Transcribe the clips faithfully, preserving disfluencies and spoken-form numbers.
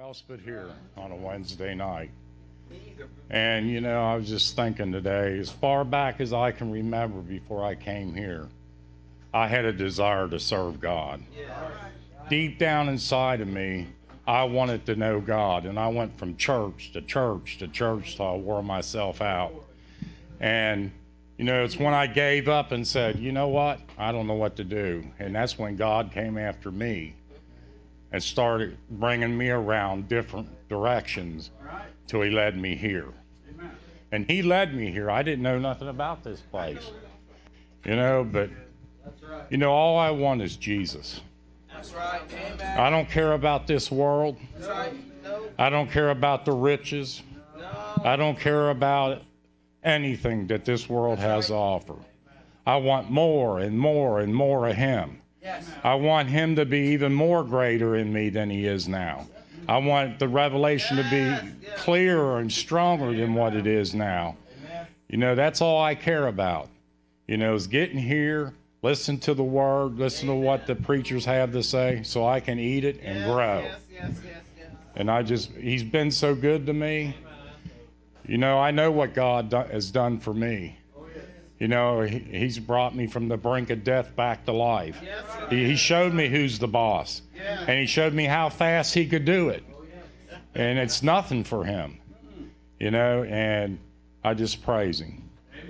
else but here on a Wednesday night. And, you know, I was just thinking today, as far back as I can remember before I came here, I had a desire to serve God. Deep down inside of me, I wanted to know God. And I went from church to church to church till I wore myself out. And, you know, it's when I gave up and said, you know what? I don't know what to do. And that's when God came after me and started bringing me around different directions till he led me here. And he led me here. I didn't know nothing about this place, you know, but, you know, all I want is Jesus. That's right. Amen. I don't care about this world. That's right. No. I don't care about the riches. No. I don't care about anything that this world has to offer. I want more and more and more of him. Yes. I want him to be even more greater in me than he is now. I want the revelation to be clearer and stronger than what it is now. You know, that's all I care about. You know, is getting here, listen to the word, listen to what the preachers have to say so I can eat it and grow. Yes, yes, yes, yes. And I just, he's been so good to me. You know, I know what God do, has done for me. You know, he, he's brought me from the brink of death back to life. He, he showed me who's the boss. And he showed me how fast he could do it. And it's nothing for him. You know, and I just praise him.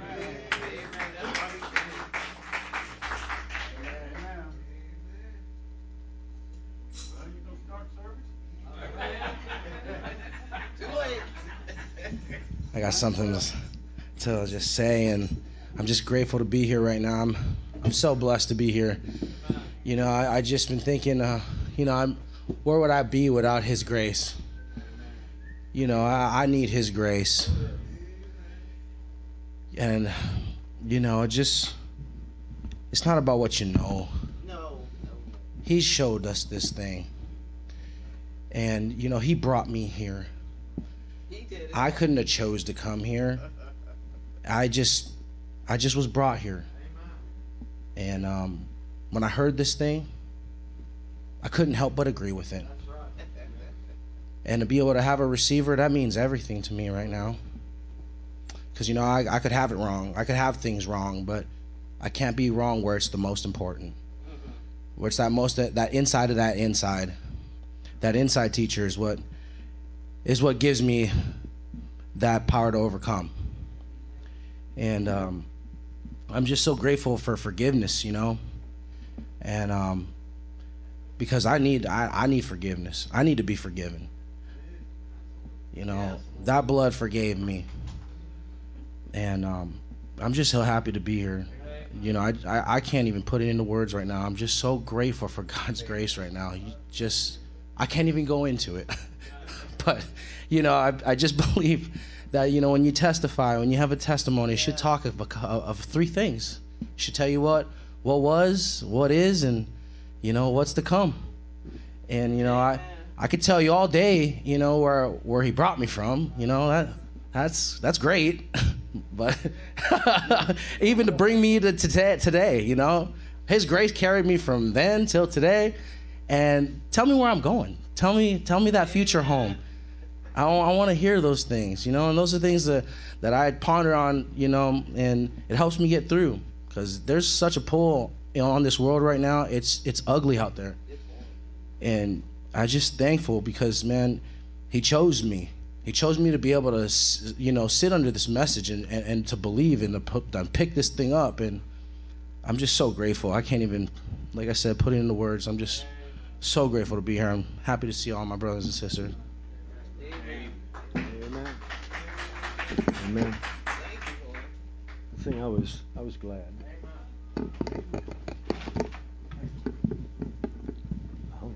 I got something to, to just say, and I'm just grateful to be here right now. I'm I'm so blessed to be here. You know, I, I just been thinking, uh, you know, I'm where would I be without his grace? You know, I, I need his grace. And, you know, it just, it's not about what you know. No. He showed us this thing. And, you know, he brought me here. He did it. I couldn't have chose to come here. I just, I just was brought here. And um, when I heard this thing, I couldn't help but agree with it. And to be able to have a receiver, that means everything to me right now. Because, you know, I, I could have it wrong. I could have things wrong, but I can't be wrong where it's the most important. Where it's that most, that, that inside of that inside. That inside teacher is what is what gives me that power to overcome. And um, I'm just so grateful for forgiveness, you know. And um, because I need I, I need forgiveness. I need to be forgiven. You know, that blood forgave me. And um, I'm just so happy to be here. You know, I, I, I can't even put it into words right now. I'm just so grateful for God's grace right now. You just, I can't even go into it. But, you know, I, I just believe that, you know, when you testify, when you have a testimony, it should talk of, of three things. It should tell you what, what was, what is, and, you know, what's to come. And, you know, I, I could tell you all day, you know, where where he brought me from. You know, that that's that's great. But even to bring me to today, today, you know, his grace carried me from then till today. And tell me where I'm going. Tell me, tell me that future home. I, I want to hear those things, you know, and those are things that, that I ponder on, you know, and it helps me get through because there's such a pull, you know, on this world right now. It's it's ugly out there. And I just thankful because, man, he chose me. He chose me to be able to, you know, sit under this message and, and, and to believe and to put, and pick this thing up. And I'm just so grateful. I can't even, like I said, put it into words. I'm just so grateful to be here. I'm happy to see all my brothers and sisters. Amen. Amen. I think I was I was glad. Oh.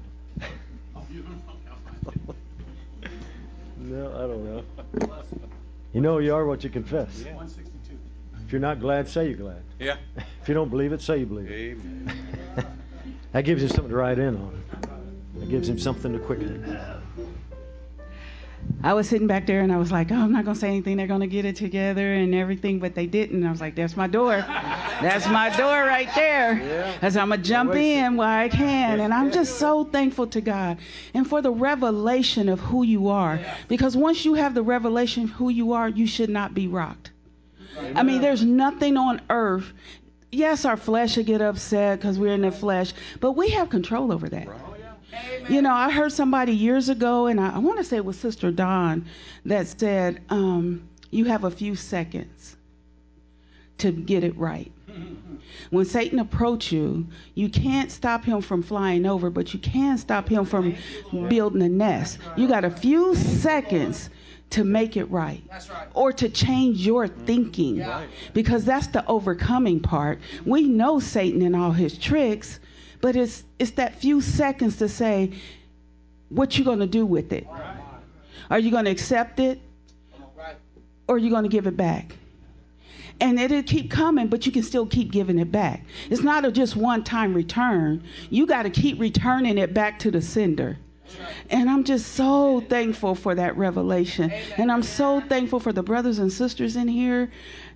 No, I don't know. You know you are what you confess. Yeah. If you're not glad, say you're glad. Yeah. If you don't believe it, say you believe it. Amen. That gives him something to write in on. That gives him something to quicken. I was sitting back there and I was like, oh, I'm not going to say anything. They're going to get it together and everything, but they didn't. And I was like, that's my door. That's my door right there. Because I'm going to jump in while I can. And I'm just so thankful to God and for the revelation of who you are. Because once you have the revelation of who you are, you should not be rocked. I mean, there's nothing on earth. Yes, our flesh should get upset because we're in the flesh, but we have control over that. You know, I heard somebody years ago, and I, I want to say it was Sister Dawn, that said, um, you have a few seconds to get it right. When Satan approaches you, you can't stop him from flying over, but you can stop him from building a nest. You got a few seconds to make it right, or to change your thinking, because that's the overcoming part. We know Satan and all his tricks, but it's it's that few seconds to say, what you going to do with it? Are you going to accept it? Or are you going to give it back? And it'll keep coming, but you can still keep giving it back. It's not a just one-time return. You got to keep returning it back to the sender. And I'm just so thankful for that revelation. And I'm so thankful for the brothers and sisters in here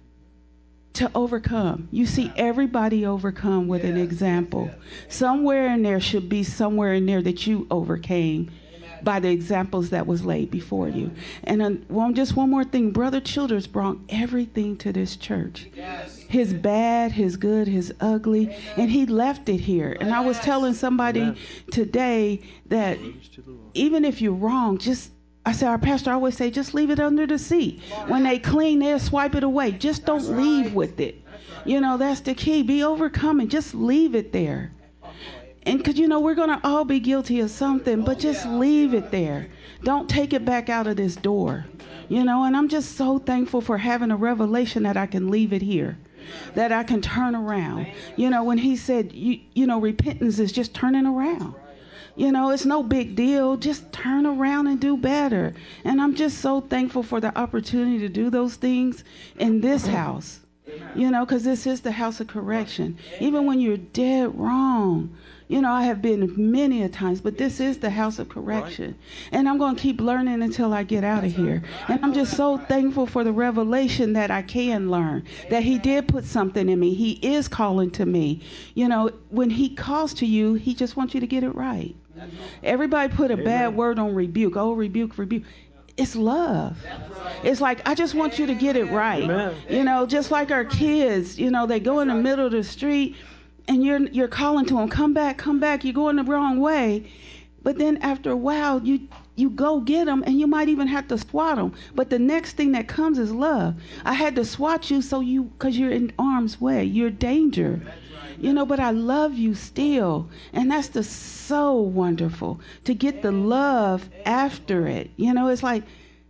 to overcome. You see everybody overcome with an example. Somewhere in there should be somewhere in there that you overcame by the examples that was laid before you. And uh, well, just one more thing. Brother Childers brought everything to this church. His bad, his good, his ugly, and he left it here. And I was telling somebody Amen. today that even if you're wrong, just I said, our pastor always say, just leave it under the seat. When they clean, they'll swipe it away. Just don't that's leave right. with it. You know, that's the key. Be overcoming. Just leave it there. And because, you know, we're going to all be guilty of something, but just leave it there. Don't take it back out of this door. You know, and I'm just so thankful for having a revelation that I can leave it here, that I can turn around. You know, when he said, you, you know, repentance is just turning around. You know, it's no big deal. Just turn around and do better. And I'm just so thankful for the opportunity to do those things in this house. You know, because this is the house of correction. Even when you're dead wrong. You know, I have been many a times, but this is the house of correction. And I'm going to keep learning until I get out of here. And I'm just so thankful for the revelation that I can learn, that he did put something in me. He is calling to me. You know, when he calls to you, he just wants you to get it right. Everybody put a bad word on rebuke. Oh, rebuke, rebuke. It's love. It's like, I just want you to get it right. Amen. You know, just like our kids, you know, they go in the middle of the street and you're you're calling to them, come back, come back. You're going the wrong way. But then after a while, you you go get them, and you might even have to swat them. But the next thing that comes is love. I had to swat you so you, because you're in harm's way. You're danger. You know, but I love you still. And that's the so wonderful to get the love after it. You know, it's like,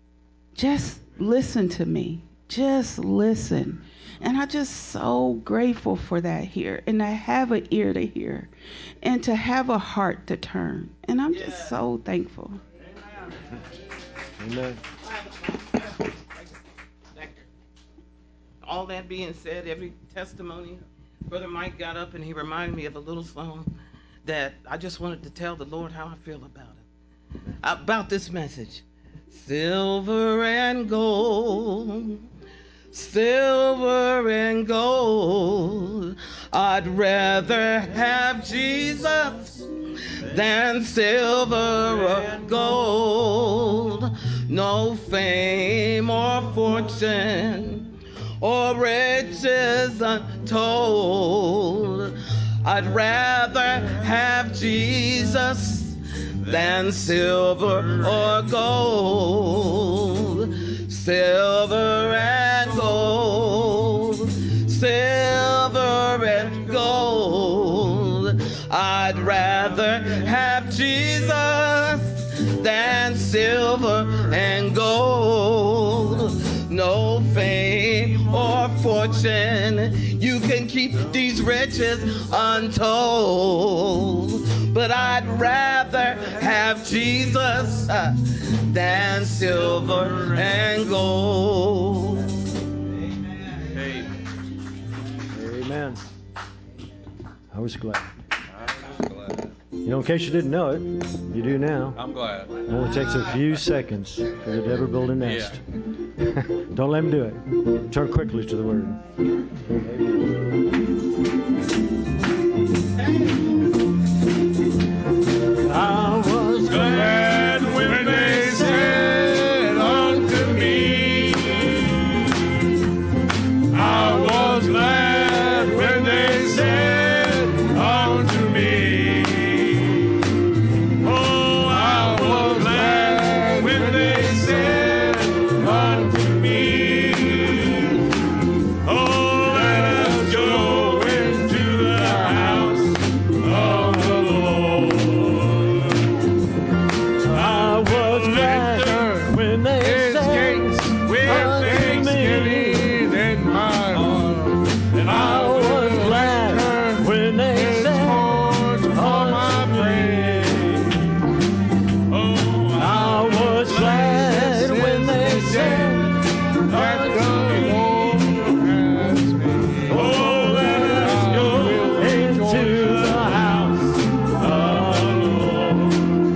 just listen to me. Just listen. And I'm just so grateful for that here. And to have an ear to hear. And to have a heart to turn. And I'm just so thankful. Amen. All that being said, every testimony, Brother Mike got up and he reminded me of a little song that I just wanted to tell the Lord how I feel about it. About this message. Silver and gold, silver and gold, I'd rather have Jesus than silver or gold. No fame or fortune or riches untold, I'd rather have Jesus than silver or gold. Silver and gold, silver and gold, I'd rather have Jesus than silver and gold. No fame or fortune, you can keep these riches untold, but I'd rather have Jesus uh, than silver and gold. Amen. Amen. I was glad. I was glad. You know, in case you didn't know it, you do now. I'm glad. It only takes a few seconds for the devil to build a nest. Yeah. Don't let him do it. Turn quickly to the Word. I was glad when they said unto me, I was glad when they said unto me, oh, I was glad when they said unto me, oh, let us go into the house of the Lord. I was glad when they said with thanksgiving in my heart, and I was glad when they said all my praise. Oh, I was glad when they said that the Lord has made. Oh, let us go into the house of the Lord.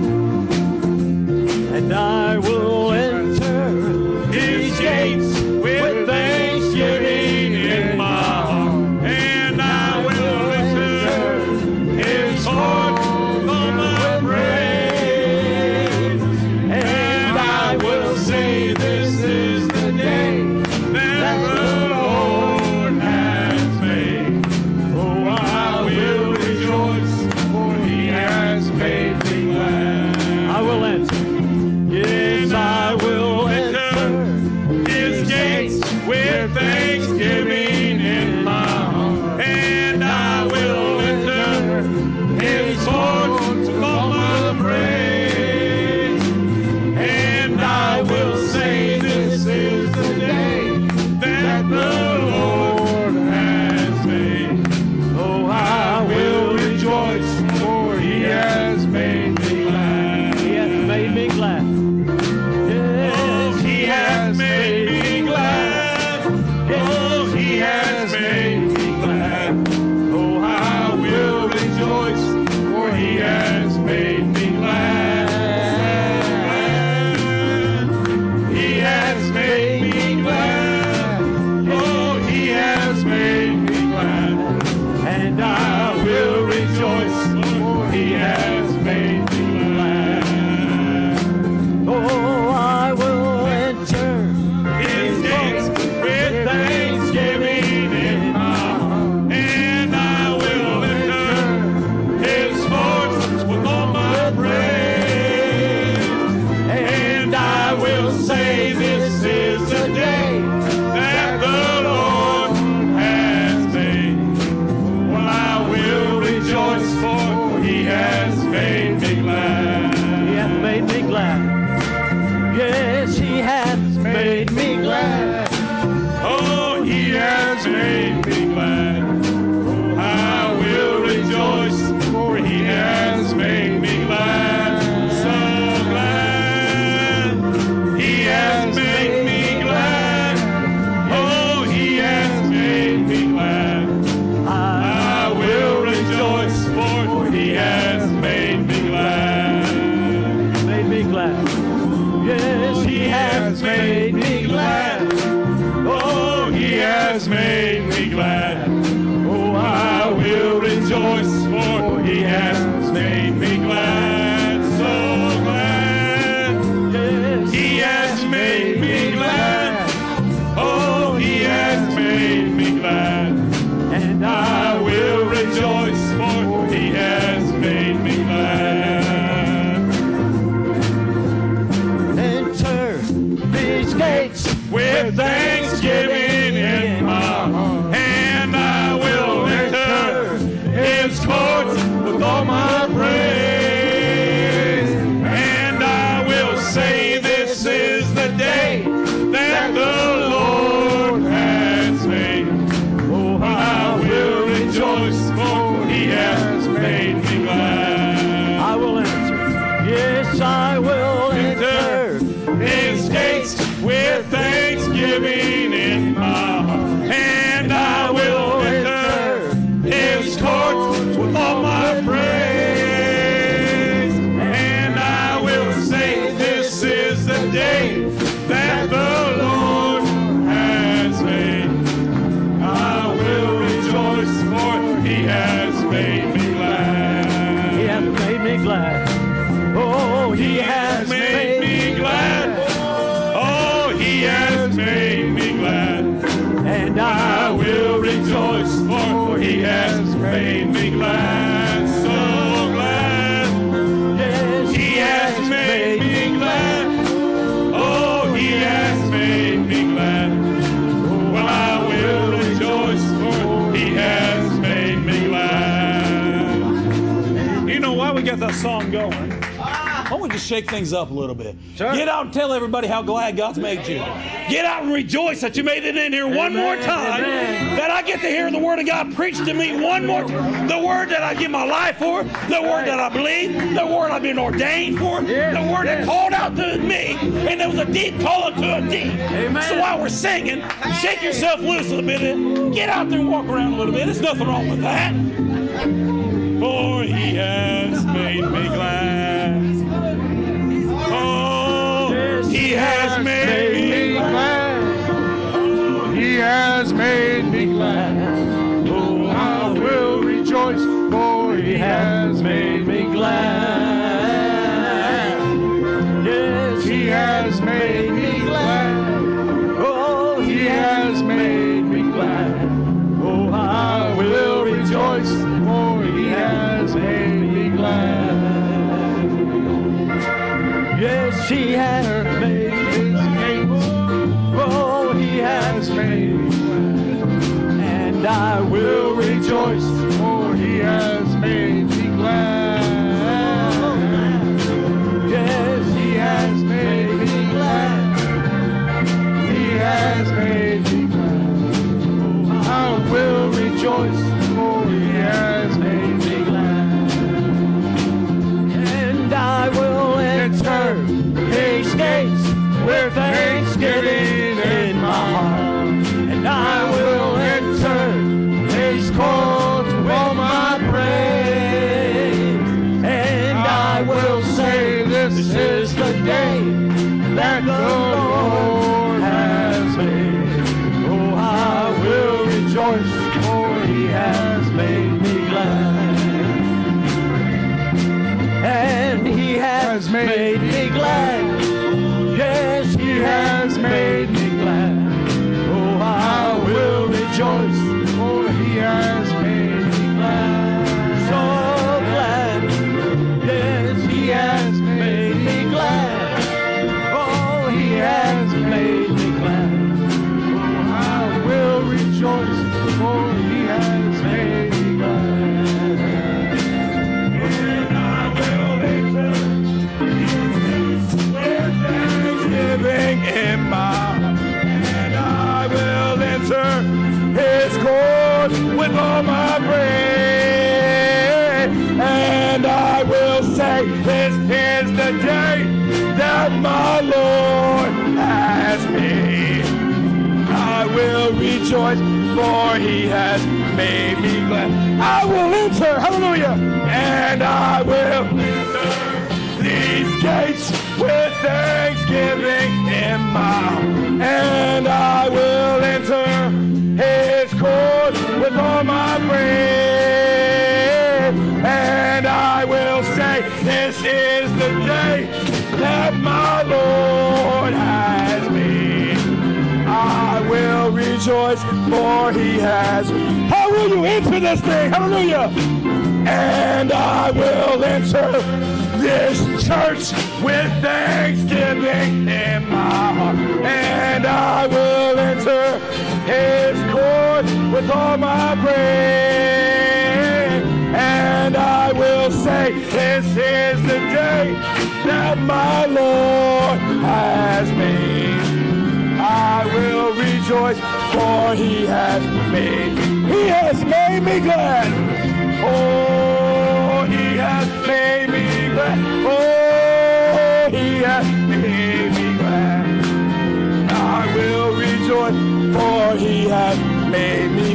And I will enter his gates with thanksgiving in my heart, and I will enter his courts for my praise, and I will say, this is the day that the Lord has made. Oh, I will rejoice, for he has made me glad. I will enter. Yes, I will enter his gates with thanksgiving in my heart, and I will enter his courts for my praise, and I will say, this is the day that the Lord has made. Oh, I will rejoice, for he has made me glad. He has made me glad. Oh, he has made me glad. Oh, he has made me glad. Oh, I will rejoice, for he has made me glad. He has made me glad. Oh, he has made me glad. And I will rejoice, for he has made me glad. Oh, I will enter his gates with thanksgiving in my heart, and I will enter his courts with all my praise, and I will say, this is the day that the Lord has made. Oh, I will rejoice, for he has made me glad. He hath made me glad. Yes, he has made me glad. Oh, he has made me glad. Oh, I will rejoice, for he has made me glad. So glad. He has made me glad. Oh, he has made me glad. I will rejoice, for he has made me glad. Made me glad. Yes, he has made me glad. Oh, he has made me glad. Oh, I will rejoice, for he has made me glad. So glad. Yes, he has made me glad. Oh, he has made me glad. And I will rejoice, for he has made me glad. Enter these gates with thanksgiving in my heart, and I will enter his courts with all my praise, and I will say, this is the day that the Lord has made. Oh, I will rejoice, for he has made me glad. I will enter. Yes, I will enter his gates with thanksgiving in my heart, and I will enter his courts with all my praise, me glad, so glad. Yes, He has made me glad. Oh, he has made me glad. Well, I will rejoice, for he has made me glad. You know why we got that song going? Why don't we just shake things up a little bit? Sure. Get out and tell everybody how glad God's made you. Get out and rejoice that you made it in here one more time. Amen. That I get to hear the Word of God preached to me one more time. The Word that I give my life for. The Word that I believe. The Word I've been ordained for. Yes, The Word yes. that called out to me. And there was a deep calling to a deep. Amen. So while we're singing, shake yourself loose a little bit. Get out there and walk around a little bit. There's nothing wrong with that. For he has made me glad. Oh, he has made me glad. Oh, he has made me glad. Oh, I will rejoice, for he has made me glad. Yes, He has made me glad. Oh, He has made me glad. Oh, I will rejoice, for he has made me glad. Yes, he has made His gates Oh, he has made me glad. and I Will rejoice, for he has made me glad. Yes, He has made me glad. He has made me glad. I will rejoice, for he has made me glad. and I will enter His gates with thanksgiving in my heart, and I will enter his courts with all my praise. and I will say, this is the day that the Lord has made. oh, I will Rejoice, for he has made me glad. and he has made me glad. Yes, he has made me glad. Oh, I will rejoice, For he has made me glad. so glad. Yes, he has made me glad. Oh, he has made me glad. I will rejoice, for he has made me glad. And I will enter with thanksgiving in my heart. And I will enter his courts with all my praise. And I will say, this is the day that my Lord has made. I will rejoice, for he has made me glad. I will enter, hallelujah, and I will enter these gates with thanksgiving in my heart. And I will enter his court with all my praise. And I will say, this is the day that my Lord has made. I will rejoice, for he has. How will you enter this thing? Hallelujah. And I will enter this church with thanksgiving in my heart. And I will enter his court with all my praise. And I will say, this is the day that my Lord has made. I will rejoice, for he has made. He has made me glad. Oh, he has made me glad. Oh, he has made me glad. I will rejoice, for he has made me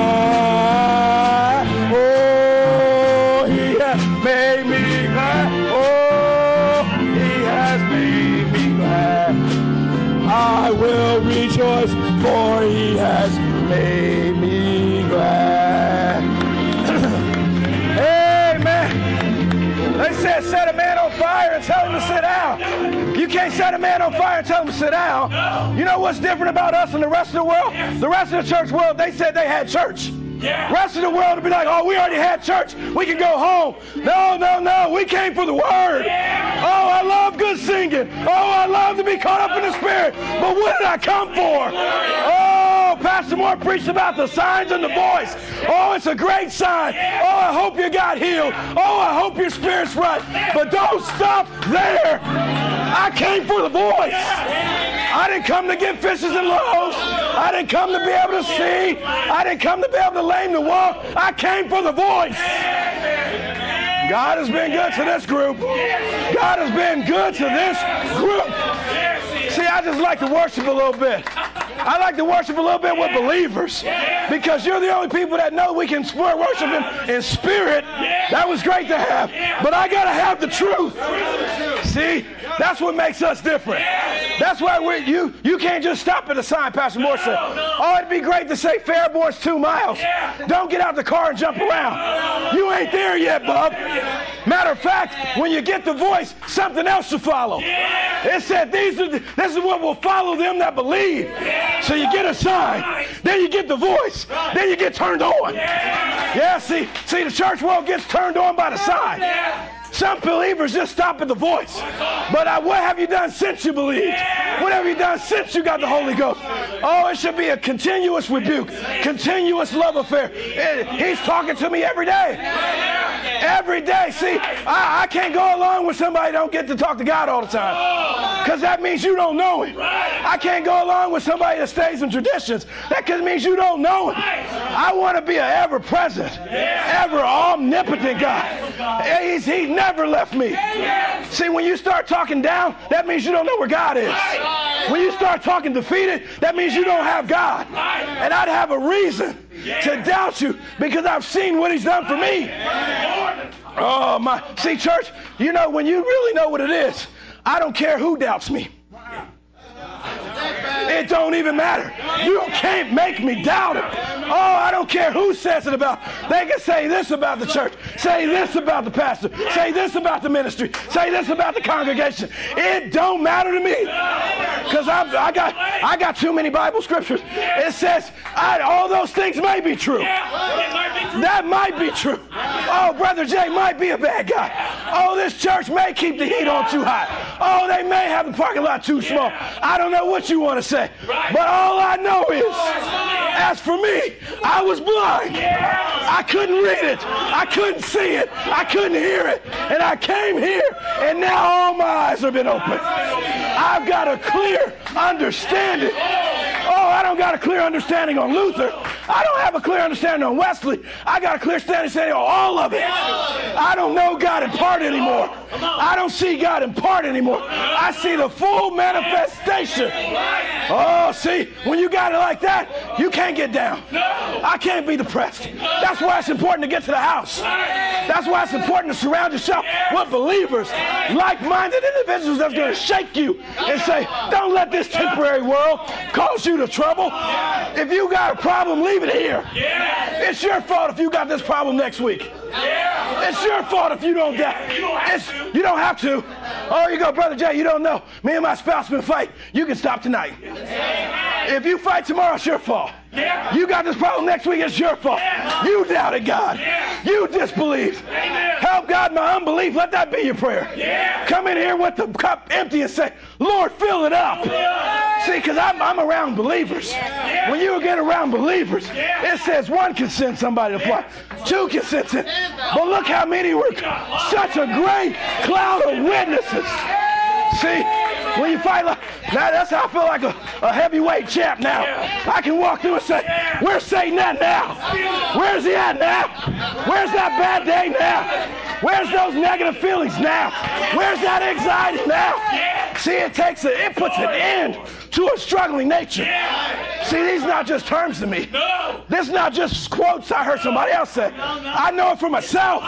glad. Oh, he has made me glad. Oh, he has made me glad. I will rejoice, for he has made me glad. Amen. They said set a man on fire and tell him to sit down. You can't set a man on fire and tell him to sit down. You know what's different about us and the rest of the world? The rest of the church world, they said they had church. The rest of the world will be like, oh, we already had church. We can go home. No, no, no. We came for the word. Oh, I love good singing. Oh, I love to be caught up in the Spirit. But what did I come for? Oh, Pastor Moore preached about the signs and the voice. Oh, it's a great sign. Oh, I hope you got healed. Oh, I hope your spirit's right. But don't stop there. I came for the voice. I didn't come to get fishes and loaves. I didn't come to be able to see. I didn't come to be able to lame to walk. I came for the voice. God has been good to this group. God has been good to this group. See, I just like to worship a little bit. I like to worship a little bit with believers because you're the only people that know we can worship Him in spirit. That was great to have. But I got to have the truth. See, that's what makes us different. That's why we're, you you can't just stop at a sign, Pastor Moore said. Oh, it'd be great to say Fairborn's two miles. Don't get out the car and jump around. You ain't there yet, bub. Matter of fact, when you get the voice, something else will follow. It said these are the, this is what will follow them that believe. So you get a sign, then you get the voice, then you get turned on. Yeah, see, see, the church world gets turned on by the sign. Some believers just stop at the voice. But uh, what have you done since you believed? What have you done since you got the Holy Ghost? Oh, it should be a continuous rebuke, continuous love affair. It, he's talking to me every day. Every day. See, I, I can't go along with somebody who don't get to talk to God all the time. Because that means you don't know Him. I can't go along with somebody that stays in traditions. That means you don't know Him. I want to be an ever-present, ever omnipotent God. He's, he's never left me. See, when you start talking down, that means you don't know where God is. When you start talking defeated, that means you don't have God. And I'd have a reason to doubt you because I've seen what He's done for me. Oh, my. See, church, you know, when you really know what it is, I don't care who doubts me. It don't even matter. You can't make me doubt it. Oh, I don't care who says it about. They can say this about the church, say this about the pastor, say this about the ministry, say this about the congregation. It don't matter to me because I got I got too many Bible scriptures. It says I, all those things may be true. That might be true. Oh, Brother Jay might be a bad guy. Oh, this church may keep the heat on too high. Oh, they may have the parking lot too small. I don't know what you want to say. But all I know is, as for me, I was blind. I couldn't read it. I couldn't see it. I couldn't hear it. And I came here, and now all my eyes have been opened. I've got a clear understanding. Oh, I don't got a clear understanding on Luther. I don't have a clear understanding on Wesley. I got a clear understanding on all of it. I don't know God in part anymore. I don't see God in part anymore. I see the full manifestation. Oh, see, when you got it like that, you can't get down. I can't be depressed. That's why it's important to get to the house. That's why it's important to surround yourself with believers, like-minded individuals that's going to shake you and say, don't let this temporary world cause you to trouble. If you got a problem, leave it here. It's your fault if you got this problem next week. It's your fault if you don't die. It's, you don't have to. Oh, you go, Brother Jay, you don't know. Me and my spouse been fighting. You can stop tonight. If you fight tomorrow, it's your fault. You got this problem next week, it's your fault. You doubted God. You disbelieved. Help God my unbelief. Let that be your prayer. Come in here with the cup empty and say, Lord, fill it up. See, because I'm, I'm around believers. When you get around believers, it says one can send somebody to fly. Two can send it. But look how many were. Such a great cloud of witnesses. See, when you fight like that, that's how I feel like a, a heavyweight champ now. I can walk through and say, where's Satan at now? Where's he at now? Where's that bad day now? Where's those negative feelings now? Where's that anxiety now? See, it takes a, it puts an end to a struggling nature. See, these are not just terms to me. This is not just quotes I heard somebody else say. I know it for myself.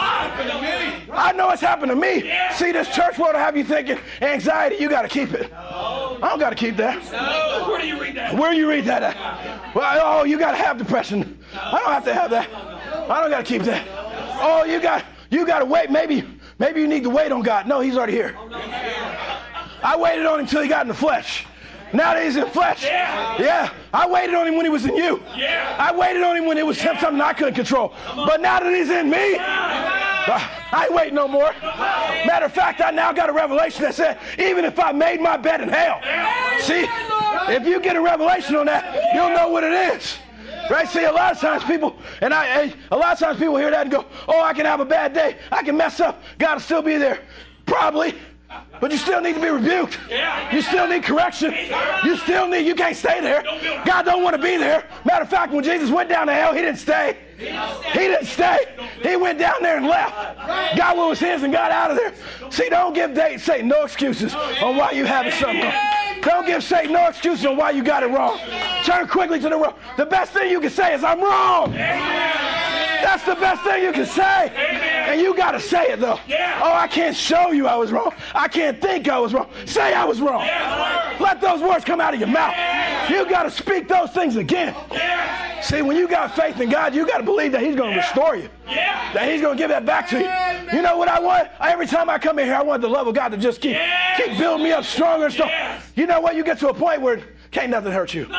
I know it's happened to me. See, this church world will have you thinking, anxiety, you got to keep it. I don't got to keep that. Where do you read that? Where do you read that at? Well, oh, you got to have depression. I don't have to have that. I don't got to keep that. Oh, you got you got to wait. Maybe maybe you need to wait on God. No, He's already here. I waited on Him until He got in the flesh. Now that he's in flesh. Yeah. Yeah. I waited on him when he was in you. Yeah. I waited on him when it was Yeah. something I couldn't control. But now that he's in me, uh, I ain't waiting no more. Matter of fact, I now got a revelation that said, even if I made my bed in hell. See, if you get a revelation on that, you'll know what it is. Right? See, a lot of times people, and I, a lot of times people hear that and go, oh, I can have a bad day. I can mess up. God will still be there. Probably. But you still need to be rebuked. You still need correction. You still need, you can't stay there. God don't want to be there. Matter of fact, when Jesus went down to hell, he didn't stay. He didn't stay. He went down there and left. Got what was his and got out of there. See, don't give Satan no excuses on why you having something wrong. Don't give Satan no excuses on why you got it wrong. Turn quickly to the wrong. The best thing you can say is, I'm wrong. That's the best thing you can say. And you got to say it, though. Oh, I can't show you I was wrong. I can't think I was wrong. Say I was wrong. Let those words come out of your mouth. You got to speak those things again. See, when you got faith in God, you got to believe that he's going to restore you. That he's going to give that back to you. You know what I want? Every time I come in here, I want the love of God to just keep, keep building me up stronger and stronger. You know what? You get to a point where can't nothing hurt you.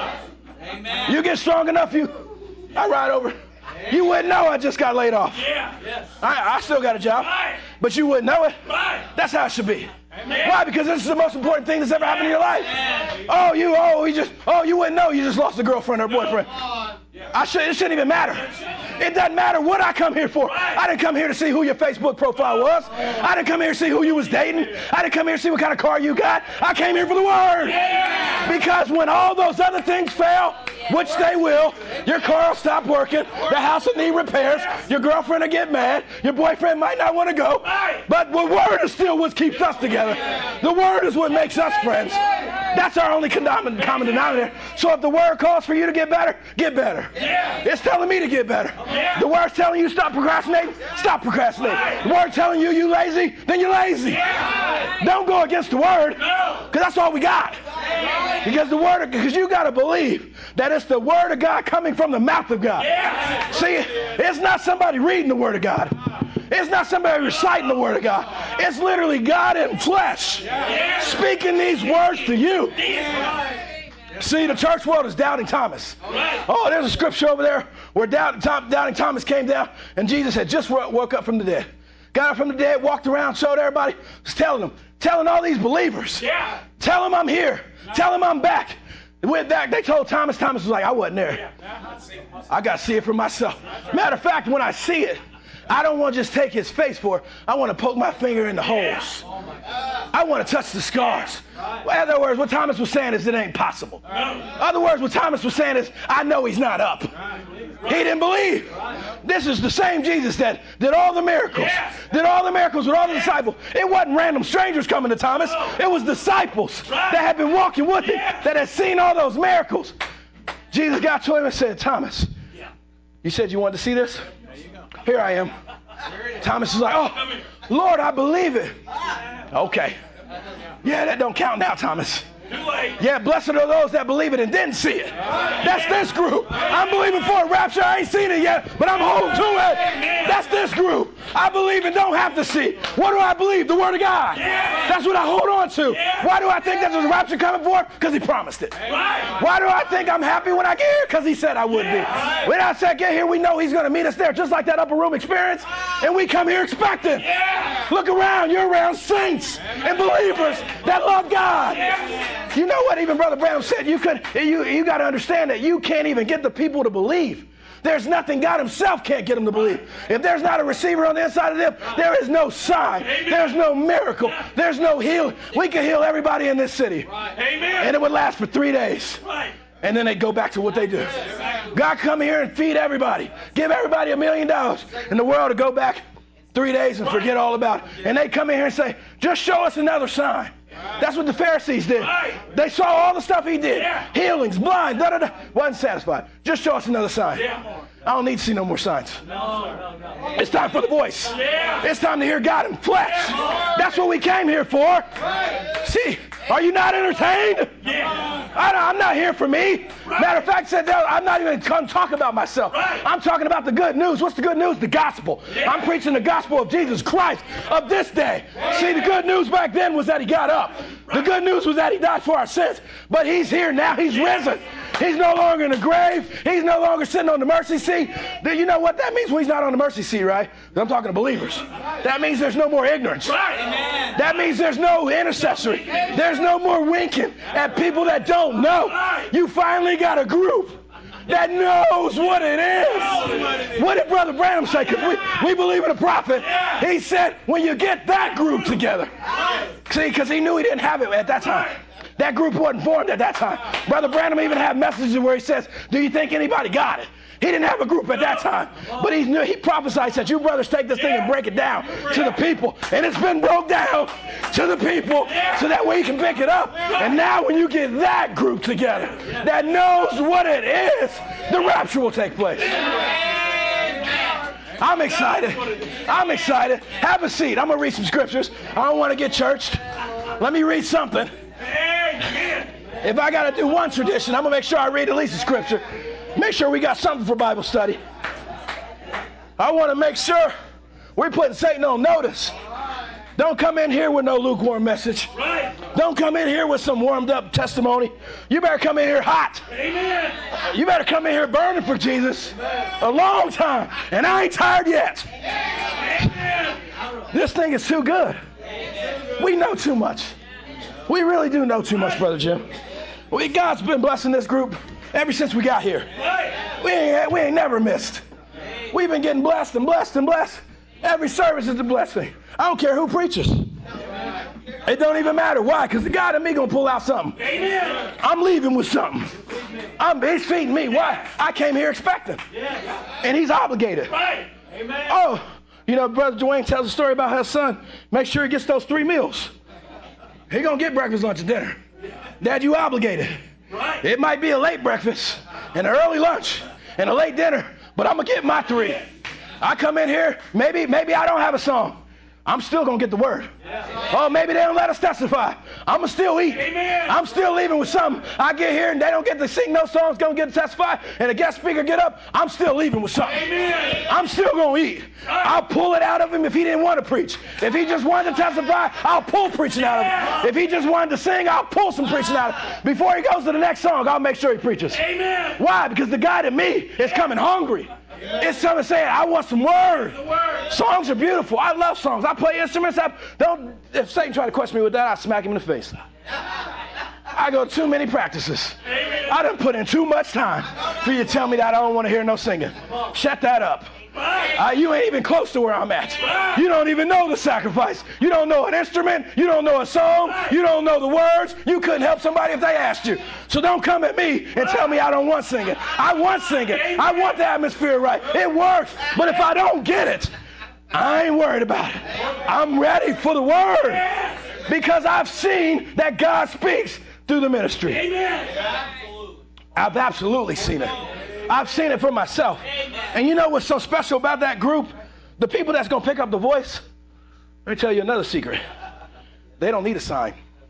You get strong enough, you, I ride over. You wouldn't know I just got laid off. I, I still got a job, but you wouldn't know it. That's how it should be. Why? Because this is the most important thing that's ever happened in your life. Oh, you, oh, you just, oh, you wouldn't know you just lost a girlfriend or boyfriend. I should, it shouldn't even matter. It doesn't matter what I come here for. I didn't come here to see who your Facebook profile was. I didn't come here to see who you was dating. I didn't come here to see what kind of car you got. I came here for the word. Because when all those other things fail, which they will, your car will stop working, the house will need repairs, your girlfriend will get mad, your boyfriend might not want to go, but the word is still what keeps us together. The word is what makes us friends. That's our only common denominator. So if the word calls for you to get better, get better. It's telling me to get better. The word's telling you stop procrastinating, stop procrastinating. The word's telling you you lazy, then you're lazy. Don't go against the word, because that's all we got. Because the word, because you got to believe that it's the word of God coming from the mouth of God. See, it's not somebody reading the word of God. It's not somebody reciting the word of God. It's literally God in flesh speaking these words to you. See, the church world is doubting Thomas. Oh, there's a scripture over there where doubting, doubting Thomas came down and Jesus had just woke up from the dead. Got up from the dead, walked around, showed everybody, was telling them, telling all these believers, tell them I'm here, tell them I'm back. With that, they told Thomas, Thomas was like, I wasn't there. I got to see it for myself. Matter of fact, when I see it, I don't want to just take his face for it. I want to poke my finger in the holes. I want to touch the scars. In other words, what Thomas was saying is it ain't possible. In other words, what Thomas was saying is I know he's not up. He didn't believe. This is the same Jesus that did all the miracles. Did all the miracles with all the disciples. It wasn't random strangers coming to Thomas. It was disciples that had been walking with him that had seen all those miracles. Jesus got to him and said, Thomas, you said you wanted to see this? Here I am. Thomas is like, oh, Lord, I believe it. Okay. Yeah, that don't count now, Thomas. Yeah, blessed are those that believe it and didn't see it. That's this group. I'm believing for a rapture. I ain't seen it yet, but I'm holding to it. That's this group. I believe and don't have to see. What do I believe? The word of God. That's what I hold on to. Why do I think there's a rapture coming for? Because he promised it. Why do I think I'm happy when I get here? Because he said I would be. When I said get here, we know he's going to meet us there, just like that upper room experience. And we come here expecting. Look around. You're around saints and believers that love God. You know what even Brother Branham said? You could, you, you got to understand that you can't even get the people to believe. There's nothing God himself can't get them to believe. If there's not a receiver on the inside of them, there is no sign. There's no miracle. There's no healing. We can heal everybody in this city. And it would last for three days. And then they go back to what they do. God come here and feed everybody. Give everybody a million dollars. And the world to go back three days and forget all about it. And they come in here and say, just show us another sign. That's what the Pharisees did. They saw all the stuff he did. Healings, blind, da da da. Wasn't satisfied. Just show us another sign. I don't need to see no more signs. It's time for the voice. It's time to hear God in flesh. That's what we came here for. See, Are you not entertained? Yeah. I, I'm not here for me. Right. Matter of fact, said that I'm not even going to talk about myself. Right. I'm talking about the good news. What's the good news? The gospel. Yeah. I'm preaching the gospel of Jesus Christ of this day. Right. See, the good news back then was that he got up. Right. The good news was that he died for our sins. But he's here now. He's Yeah. risen. He's no longer in the grave. He's no longer sitting on the mercy seat. Do you know what that means when he's not on the mercy seat, right? I'm talking to believers. That means there's no more ignorance. Right. Amen. That means there's no intercessory. There's no more winking at people that don't know. You finally got a group that knows what it is. What did Brother Branham say? Because we, we believe in a prophet. He said, when you get that group together. See, because he knew he didn't have it at that time. That group wasn't formed at that time. Brother Branham even had messages where he says, do you think anybody got it? He didn't have a group at that time. But he knew, he prophesied, said, you brothers take this thing and break it down to the people. And it's been broke down to the people so that way you can pick it up. And now when you get that group together that knows what it is, the rapture will take place. I'm excited. I'm excited. Have a seat. I'm going to read some scriptures. I don't want to get churched. Let me read something. If I got to do one tradition, I'm going to make sure I read at least a scripture. Make sure we got something for Bible study. I want to make sure we're putting Satan on notice. Don't come in here with no lukewarm message. Don't come in here with some warmed up testimony. You better come in here hot. Amen. You better come in here burning for Jesus a long time. And I ain't tired yet. Amen. This thing is too good. We know too much. We really do know too much, Brother Jim. We, God's been blessing this group ever since we got here. We ain't, we ain't never missed. We've been getting blessed and blessed and blessed. Every service is a blessing. I don't care who preaches. It don't even matter. Why? Because the God in me going to pull out something. Amen. I'm leaving with something. I'm, he's feeding me. Why? I came here expecting. And he's obligated. Right. Amen. Oh, you know, Brother Dwayne tells a story about his son. Make sure he gets those three meals. He going to get breakfast, lunch, and dinner. Dad, you obligated. Right. It might be a late breakfast and an early lunch and a late dinner, but I'm going to get my three. I come in here, maybe maybe I don't have a song. I'm still going to get the word. Oh, maybe they don't let us testify. I'm going to still eat. Amen. I'm still leaving with something. I get here and they don't get to sing no songs, don't get to testify, and a guest speaker get up, I'm still leaving with something. Amen. I'm still going to eat. I'll pull it out of him if he didn't want to preach. If he just wanted to testify, I'll pull preaching out of him. If he just wanted to sing, I'll pull some preaching out of him. Before he goes to the next song, I'll make sure he preaches. Amen. Why? Because the God in me is coming hungry. It's something saying, I want some word. Songs are beautiful. I love songs. I play instruments. I don't. If Satan tried to question me with that, I'd smack him in the face. I go to too many practices. I done put in too much time for you to tell me that I don't want to hear no singing. Shut that up. Uh, you ain't even close to where I'm at. You don't even know the sacrifice. You don't know an instrument. You don't know a song. You don't know the words. You couldn't help somebody if they asked you. So don't come at me and tell me I don't want singing. I want singing. I want the atmosphere right. It works. But if I don't get it, I ain't worried about it. I'm ready for the word because I've seen that God speaks through the ministry. I've absolutely seen it. I've seen it for myself. And you know what's so special about that group? The people that's going to pick up the voice, let me tell you another secret. They don't need a sign.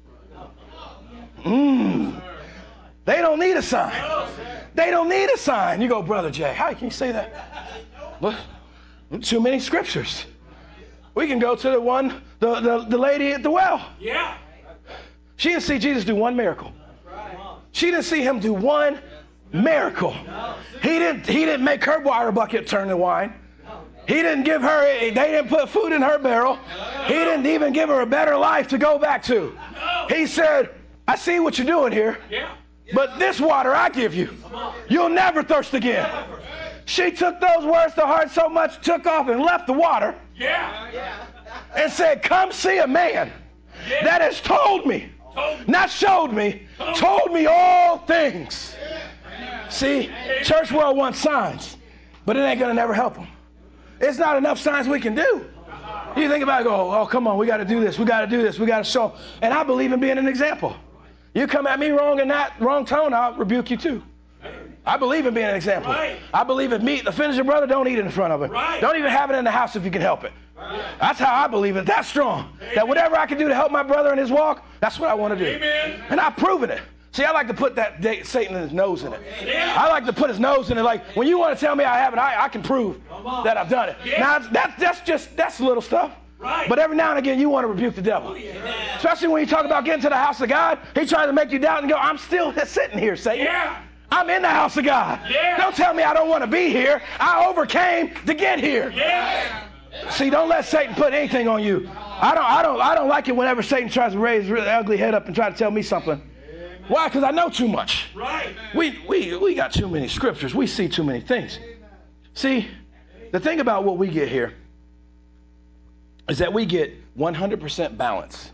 Mm. They don't need a sign. They don't need a sign. You go, Brother Jay, how can you say that? Well, too many scriptures. We can go to the one, the, the, the lady at the well. Yeah. She didn't see Jesus do one miracle. She didn't see him do one miracle. He didn't, he didn't make her water bucket turn to wine. He didn't give her, they didn't put food in her barrel. He didn't even give her a better life to go back to. He said, I see what you're doing here, but this water I give you, you'll never thirst again. She took those words to heart so much, took off and left the water and said, come see a man that has told me, not showed me, told me all things. See, church world wants signs, but it ain't going to never help them. It's not enough signs we can do. You think about it, go, oh, come on, we got to do this, we got to do this, we got to show. And I believe in being an example. You come at me wrong in that wrong tone, I'll rebuke you too. I believe in being an example. I believe if meat, the finisher brother, don't eat it in front of him. Don't even have it in the house if you can help it. That's how I believe it. That's strong. That whatever I can do to help my brother in his walk, that's what I want to do. Amen. And I've proven it. See, I like to put that Satan in his nose in it. Yeah. I like to put his nose in it. Like, when you want to tell me I haven't, I, I can prove that I've done it. Yeah. Now, that's, that's just, that's little stuff. Right. But every now and again, you want to rebuke the devil. Oh, yeah. Especially when you talk about getting to the house of God. He tries to make you doubt and go, I'm still sitting here, Satan. Yeah. I'm in the house of God. Yeah. Don't tell me I don't want to be here. I overcame to get here. Yeah. See, don't let Satan put anything on you. I don't, I don't, I don't like it whenever Satan tries to raise his really ugly head up and try to tell me something. Why? Because I know too much. Right. We, we, we got too many scriptures. We see too many things. See, the thing about what we get here is that we get one hundred percent balance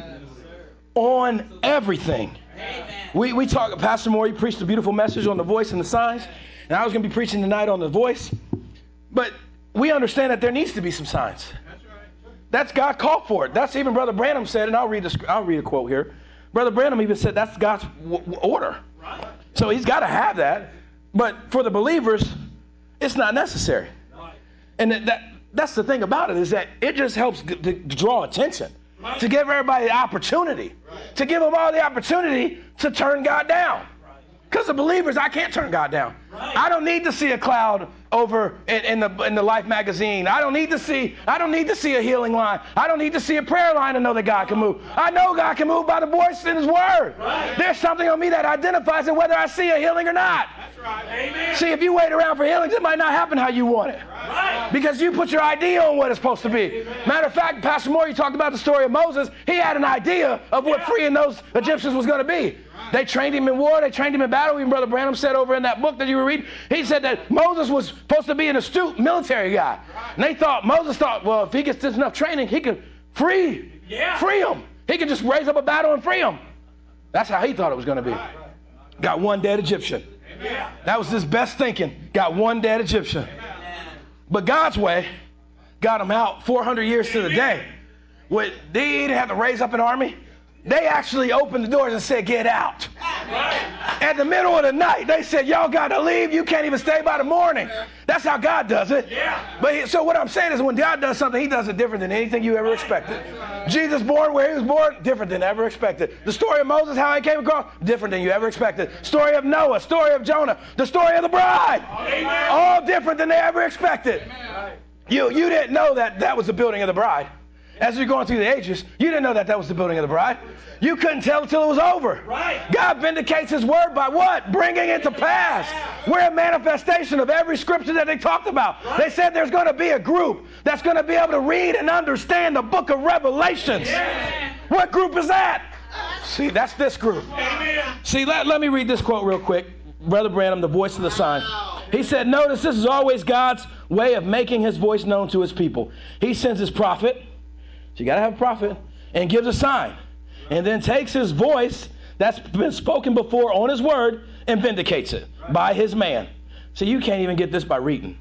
on everything. We, we talk, Pastor Moore, he preached a beautiful message on the voice and the signs, and I was going to be preaching tonight on the voice, but we understand that there needs to be some signs. That's God called for it. That's even Brother Branham said, and I'll read, a, I'll read a quote here. Brother Branham even said that's God's w- w- order. Right. So he's got to have that. But for the believers, it's not necessary. Right. And that, that that's the thing about it, is that it just helps g- to draw attention, right. to give everybody the opportunity, right. to give them all the opportunity to turn God down. Because the believers, I can't turn God down. Right. I don't need to see a cloud over in, in the in the Life magazine. I don't need to see I don't need to see a healing line. I don't need to see a prayer line to know that God can move. I know God can move by the voice in His Word. Right. There's something on me that identifies it whether I see a healing or not. That's right. Amen. See, if you wait around for healings, it might not happen how you want it. Right. Because you put your idea on what it's supposed to be. Amen. Matter of fact, Pastor Moore, you talked about the story of Moses. He had an idea of what yeah. freeing those Egyptians was going to be. They trained him in war. They trained him in battle. Even Brother Branham said over in that book that you were reading, he said that Moses was supposed to be an astute military guy. And they thought, Moses thought, well, if he gets this enough training, he could free, yeah. free them. He could just raise up a battle and free them. That's how he thought it was going to be. Got one dead Egyptian. Amen. That was his best thinking. Got one dead Egyptian. Amen. But God's way got him out four hundred years to the day. With, they didn't have to raise up an army. They actually opened the doors and said, get out. Right. At the middle of the night, they said, y'all got to leave. You can't even stay by the morning. That's how God does it. Yeah. But he, so what I'm saying is when God does something, he does it different than anything you ever expected. Jesus born where he was born, different than ever expected. The story of Moses, how he came across, different than you ever expected. Story of Noah, story of Jonah, the story of the bride. Amen. All different than they ever expected. Amen. You, you didn't know that that was the building of the bride. As you're going through the ages, you didn't know that that was the building of the bride. You couldn't tell until it was over. Right. God vindicates his word by what? Bringing it to pass. We're a manifestation of every scripture that they talked about. Right. They said there's going to be a group that's going to be able to read and understand the book of Revelations. Yeah. What group is that? See, that's this group. Amen. See, let, let me read this quote real quick. Brother Branham, the voice of the sign. He said, notice this is always God's way of making his voice known to his people. He sends his prophet. So you got to have a prophet, and gives a sign, and then takes his voice that's been spoken before on his word and vindicates it by his man. So you can't even get this by reading.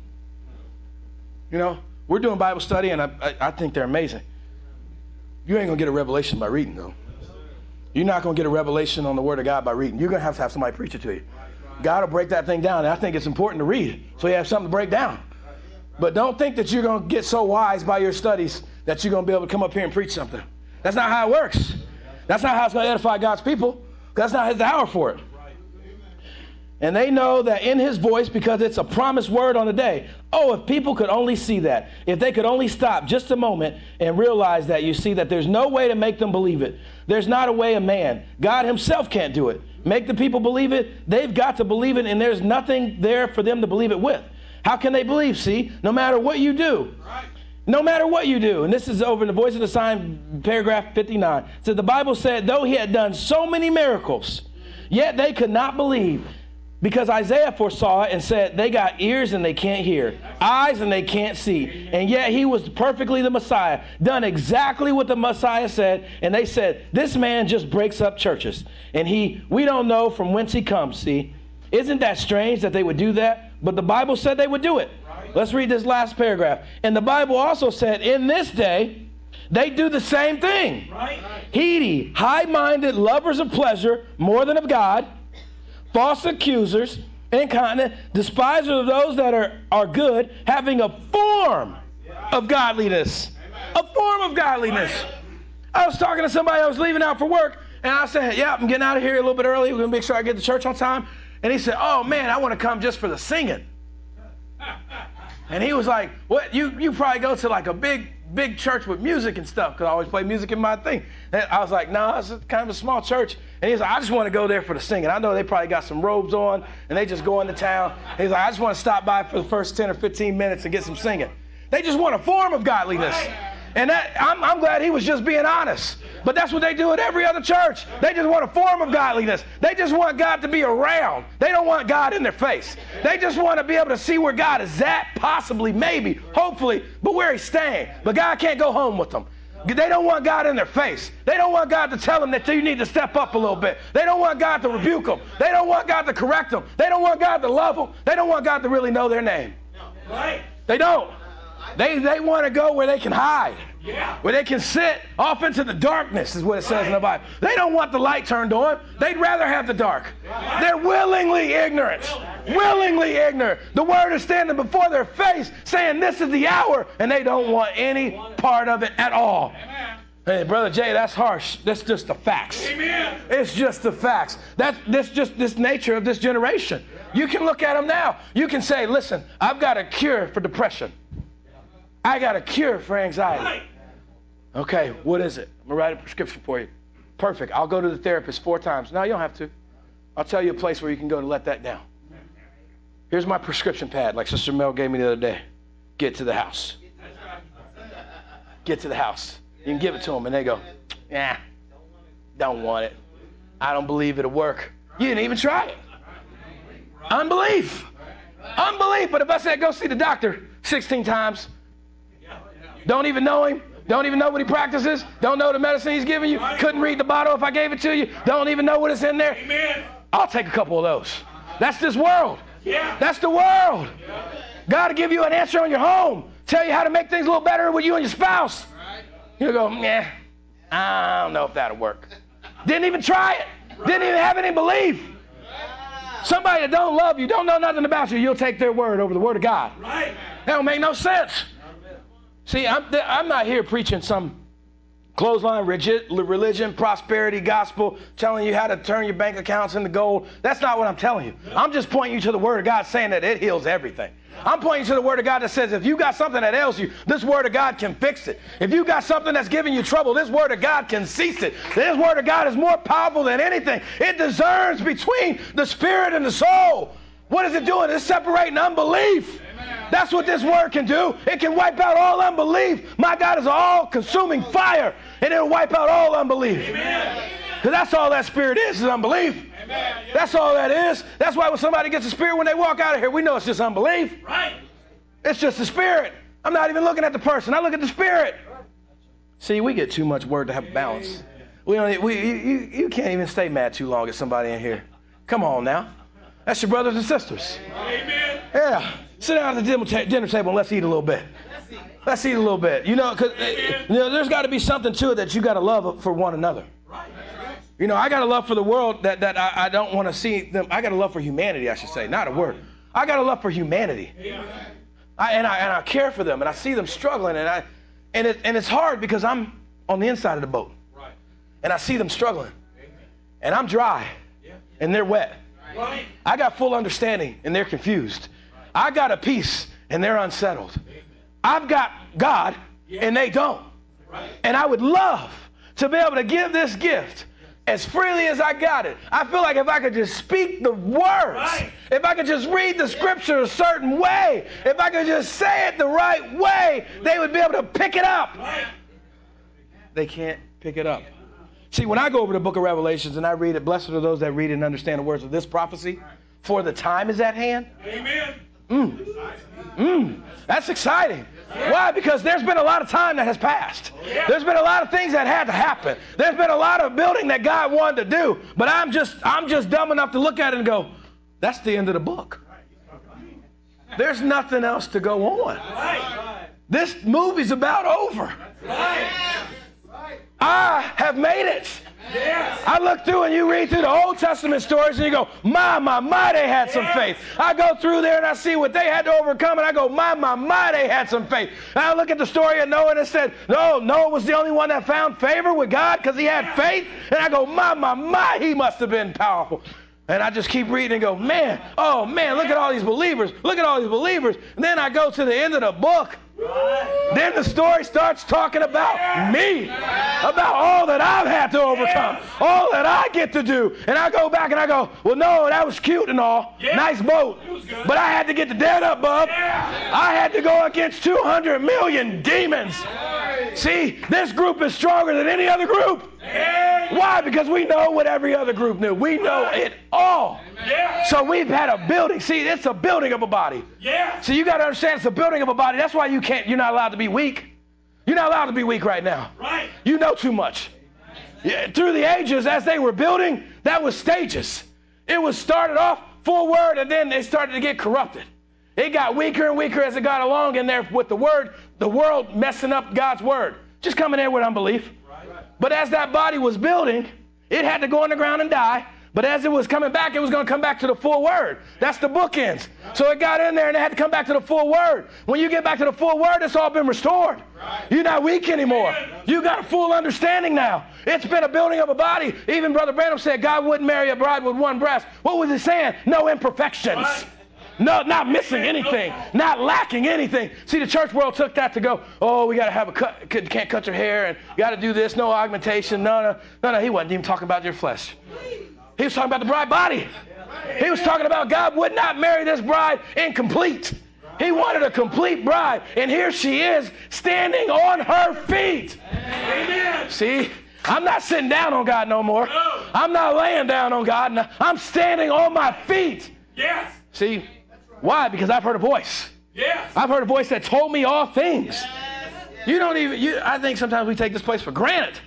You know, we're doing Bible study, and I, I, I think they're amazing. You ain't going to get a revelation by reading, though. You're not going to get a revelation on the word of God by reading. You're going to have to have somebody preach it to you. God will break that thing down, and I think it's important to read so you have something to break down. But don't think that you're going to get so wise by your studies that you're going to be able to come up here and preach something. That's not how it works. That's not how it's going to edify God's people. That's not his hour for it. And they know that in his voice, because it's a promised word on the day. Oh, if people could only see that. If they could only stop just a moment and realize that, you see that there's no way to make them believe it. There's not a way of man. God himself can't do it. Make the people believe it. They've got to believe it, and there's nothing there for them to believe it with. How can they believe? See, no matter what you do. Right. No matter what you do, and this is over in the Voice of the Sign, paragraph fifty-nine. So the Bible said, though he had done so many miracles, yet they could not believe, because Isaiah foresaw it and said, they got ears and they can't hear, eyes and they can't see, and yet he was perfectly the Messiah, done exactly what the Messiah said, and they said, this man just breaks up churches, and he, we don't know from whence he comes, see. Isn't that strange that they would do that? But the Bible said they would do it. Let's read this last paragraph. And the Bible also said, in this day, they do the same thing. Right. Heedy, high-minded lovers of pleasure more than of God, false accusers, incontinent, despisers of those that are, are good, having a form of godliness, A form of godliness. I was talking to somebody, I was leaving out for work, and I said, yeah, I'm getting out of here a little bit early. We're going to make sure I get to church on time. And he said, oh, man, I want to come just for the singing. And he was like, what? You, you probably go to like a big, big church with music and stuff, because I always play music in my thing. And I was like, no, nah, it's kind of a small church. And he's like, I just want to go there for the singing. I know they probably got some robes on, and they just go into town. And he's like, I just want to stop by for the first ten or fifteen minutes and get some singing. They just want a form of godliness. And that, I'm, I'm glad he was just being honest. But that's what they do at every other church. They just want a form of godliness. They just want God to be around. They don't want God in their face. They just want to be able to see where God is at, possibly, maybe, hopefully, but where he's staying. But God can't go home with them. They don't want God in their face. They don't want God to tell them that you need to step up a little bit. They don't want God to rebuke them. They don't want God to correct them. They don't want God to love them. They don't want God to really know their name. They don't. They they want to go where they can hide, yeah. Where they can sit off into the darkness is what it says right. In the Bible. They don't want the light turned on. They'd rather have the dark. Right. They're willingly ignorant, willingly ignorant. The word is standing before their face saying this is the hour, and they don't want any part of it at all. Amen. Hey, Brother Jay, that's harsh. That's just the facts. Amen. It's just the facts. That's this just this nature of this generation. You can look at them now. You can say, listen, I've got a cure for depression. I got a cure for anxiety. Okay, what is it? I'm going to write a prescription for you. Perfect. I'll go to the therapist four times. No, you don't have to. I'll tell you a place where you can go to let that down. Here's my prescription pad, like Sister Mel gave me the other day. Get to the house. Get to the house. You can give it to them, and they go, yeah, don't want it. I don't believe it'll work. You didn't even try it. Unbelief. Unbelief. But if I said go see the doctor sixteen times, don't even know him, don't even know what he practices, don't know the medicine he's giving you, couldn't read the bottle if I gave it to you, don't even know what is in there, amen. I'll take a couple of those. That's this world. Yeah. That's the world. Yeah. God will give you an answer on your home, tell you how to make things a little better with you and your spouse. Right. You'll go, yeah, I don't know if that'll work. Didn't even try it. Right. Didn't even have any belief. Somebody that don't love you, don't know nothing about you, you'll take their word over the word of God. Right. That don't make no sense. See, I'm, I'm not here preaching some clothesline religion, prosperity gospel, telling you how to turn your bank accounts into gold. That's not what I'm telling you. I'm just pointing you to the word of God saying that it heals everything. I'm pointing you to the word of God that says if you got something that ails you, this word of God can fix it. If you got something that's giving you trouble, this word of God can cease it. This word of God is more powerful than anything. It discerns between the spirit and the soul. What is it doing? It's separating unbelief. That's what this word can do. It can wipe out all unbelief. My God is an all-consuming fire, and it'll wipe out all unbelief. Because that's all that spirit is, is unbelief. Amen. That's all that is. That's why when somebody gets a spirit, when they walk out of here, we know it's just unbelief. Right. It's just the spirit. I'm not even looking at the person. I look at the spirit. See, we get too much word to have balance. We don't. We you, you can't even stay mad too long at somebody in here. Come on now. That's your brothers and sisters. Amen. Yeah. Sit down at the dinner table and let's eat a little bit. Let's eat a little bit. You know, because you know, there's got to be something to it that you got to love for one another. You know, I got a love for the world that, that I, I don't want to see them. I got a love for humanity, I should say, not a word. I got a love for humanity. I, and, I, and I care for them, and I see them struggling, and I and it and it's hard because I'm on the inside of the boat, and I see them struggling, and I'm dry, and they're wet. I got full understanding, and they're confused. I got a peace, and they're unsettled. I've got God, and they don't. And I would love to be able to give this gift as freely as I got it. I feel like if I could just speak the words, if I could just read the scripture a certain way, if I could just say it the right way, they would be able to pick it up. They can't pick it up. See, when I go over the book of Revelations and I read it, blessed are those that read and understand the words of this prophecy, for the time is at hand. Amen. Mm. Mm. That's exciting. Why? Because there's been a lot of time that has passed. There's been a lot of things that had to happen. There's been a lot of building that God wanted to do. But I'm just, I'm just dumb enough to look at it and go, that's the end of the book. There's nothing else to go on. This movie's about over. I have made it. Yes. I look through and you read through the Old Testament stories and you go, my, my, my, they had some faith. I go through there and I see what they had to overcome and I go, my, my, my, they had some faith. And I look at the story of Noah and it said, no, Noah was the only one that found favor with God because he had faith. And I go, my, my, my, he must have been powerful. And I just keep reading and go, man, oh, man, look at all these believers. Look at all these believers. And then I go to the end of the book. Right. Then the story starts talking about yeah. me, yeah. about all that I've had to overcome, yeah. all that I get to do. And I go back and I go, well, no, that was cute and all. Yeah. Nice boat. But I had to get the debt up, bub. Yeah. I had to go against two hundred million demons. Yeah. See, this group is stronger than any other group. Yeah. Why? Because we know what every other group knew. We know it all. Yeah. So we've had a building. See, it's a building of a body. Yeah. So you got to understand it's a building of a body. That's why you can't, you're not allowed to be weak. You're not allowed to be weak right now. Right. You know too much. Yeah, through the ages, as they were building, that was stages. It was started off forward, and then they started to get corrupted. It got weaker and weaker as it got along in there with the word, the world messing up God's word. Just coming in with unbelief. Right. But as that body was building, it had to go on the ground and die. But as it was coming back, it was going to come back to the full word. That's the bookends. So it got in there and it had to come back to the full word. When you get back to the full word, it's all been restored. Right. You're not weak anymore. You got a full understanding now. It's been a building of a body. Even Brother Branham said God wouldn't marry a bride with one breast. What was he saying? No imperfections. Right. No, not missing anything, not lacking anything. See, the church world took that to go, oh, we got to have a cut, can't cut your hair, and got to do this, no augmentation. No, no, no, no, he wasn't even talking about your flesh. He was talking about the bride body. He was talking about God would not marry this bride incomplete. He wanted a complete bride, and here she is standing on her feet. Amen. See, I'm not sitting down on God no more. I'm not laying down on God. I'm standing on my feet. Yes. See, why? Because I've heard a voice. Yes. I've heard a voice that told me all things. Yes. You don't even, you, I think sometimes we take this place for granted.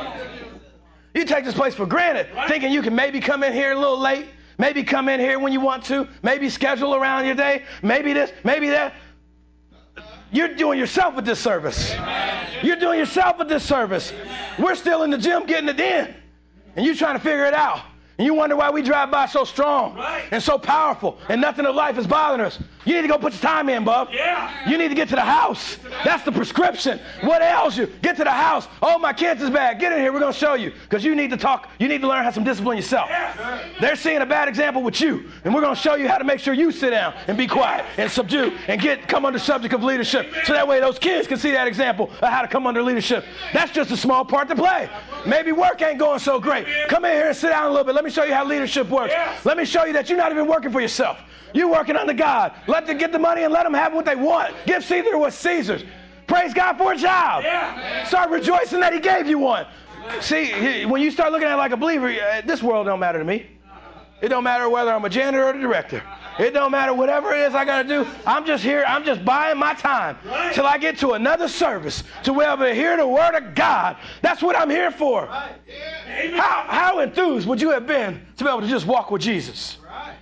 You take this place for granted, right. Thinking you can maybe come in here a little late, maybe come in here when you want to, maybe schedule around your day, maybe this, maybe that. You're doing yourself a disservice. Amen. You're doing yourself a disservice. Amen. We're still in the gym getting it in, and you're trying to figure it out. And you wonder why we drive by so strong right. and so powerful, and nothing in life is bothering us. You need to go put your time in, bub. Yeah. You need to get to the house. That's the prescription. What ails you? Get to the house. Oh, my kids is bad. Get in here. We're going to show you. Because you need to talk. You need to learn how to have some discipline yourself. Yeah. They're seeing a bad example with you. And we're going to show you how to make sure you sit down and be quiet and subdue and get come under subject of leadership. So that way those kids can see that example of how to come under leadership. That's just a small part to play. Maybe work ain't going so great. Come in here and sit down a little bit. Let me show you how leadership works. Let me show you that you're not even working for yourself. You're working under God. Let them get the money and let them have what they want. Give Caesar what's Caesar's. Praise God for a job. Yeah. Start rejoicing that he gave you one. See, when you start looking at it like a believer, this world don't matter to me. It don't matter whether I'm a janitor or the director. It don't matter whatever it is I got to do. I'm just here. I'm just buying my time right. till I get to another service to be able to hear the word of God. That's what I'm here for. Right. Yeah. How, how enthused would you have been to be able to just walk with Jesus? Right.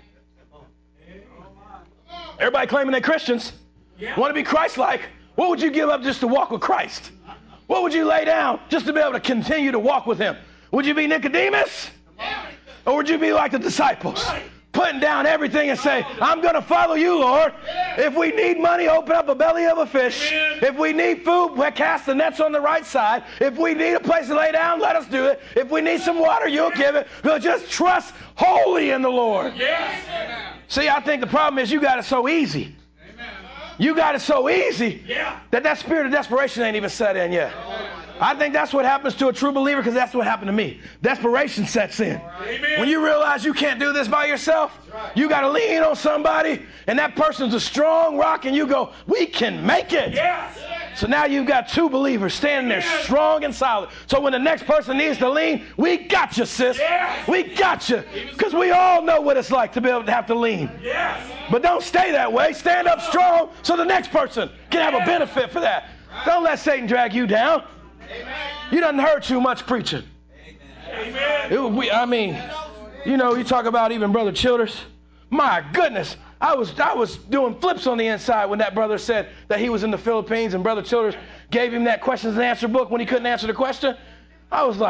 Everybody claiming they're Christians, yeah. want to be Christ-like. What would you give up just to walk with Christ? What would you lay down just to be able to continue to walk with him? Would you be Nicodemus? Or would you be like the disciples? Putting down everything and say, I'm going to follow you, Lord. If we need money, open up a belly of a fish. If we need food, we'll cast the nets on the right side. If we need a place to lay down, let us do it. If we need some water, you'll give it. We'll just trust wholly in the Lord. Yes. See, I think the problem is you got it so easy. You got it so easy that that spirit of desperation ain't even set in yet. I think that's what happens to a true believer, because that's what happened to me. Desperation sets in. Amen. When you realize you can't do this by yourself, right. you got to lean on somebody, and that person's a strong rock, and you go, we can make it. Yes. So now you've got two believers standing there yes. strong and solid. So when the next person needs to lean, we got you, sis. Yes. We got you. Because we all know what it's like to be able to have to lean. Yes. But don't stay that way. Stand up strong so the next person can have a benefit for that. Right. Don't let Satan drag you down. Amen. You done heard too much preaching. Amen. It, we, I mean, you know, you talk about even Brother Childers. My goodness, I was I was doing flips on the inside when that brother said that he was in the Philippines and Brother Childers gave him that questions and answer book when he couldn't answer the question. I was like,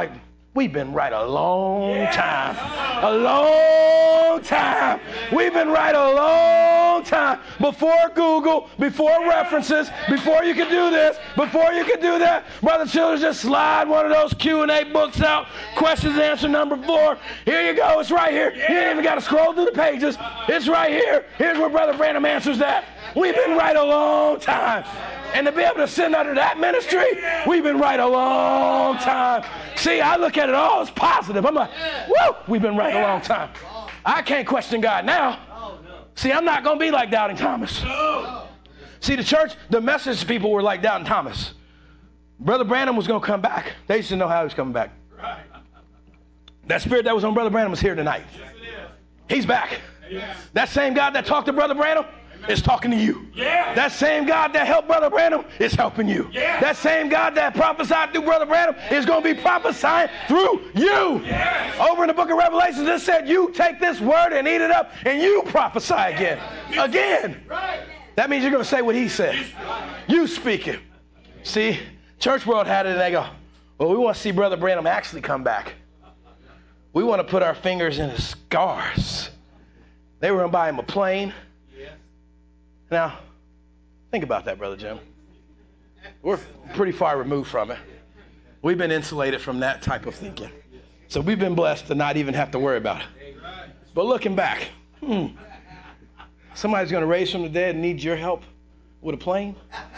We've been right a long time. A long time. We've been right a long time. Before Google, before references, before you could do this, before you could do that, Brother Childers just slide one of those Q and A books out. Questions and answer number four. Here you go. It's right here. You ain't even got to scroll through the pages. It's right here. Here's where Brother Branham answers that. We've been right a long time. And to be able to sit under that ministry, we've been right a long time. See, I look at it all as positive. I'm like, woo, we've been right a long time. I can't question God now. See, I'm not going to be like Doubting Thomas. See, the church, the message people were like Doubting Thomas. Brother Branham was going to come back. They used to know how he was coming back. That spirit that was on Brother Branham is here tonight. He's back. That same God that talked to Brother Branham is talking to you. Yeah. That same God that helped Brother Branham is helping you. Yeah. That same God that prophesied through Brother Branham is going to be prophesying through you. Yeah. Over in the book of Revelation, it said, you take this word and eat it up, and you prophesy again. Yeah. Again. Right. That means you're going to say what he said. You speak it. See, church world had it, and they go, well, we want to see Brother Branham actually come back. We want to put our fingers in his scars. They were going to buy him a plane. Now, think about that, Brother Jim. We're pretty far removed from it. We've been insulated from that type of thinking. So we've been blessed to not even have to worry about it. But looking back, hmm, somebody's going to raise from the dead and need your help with a plane?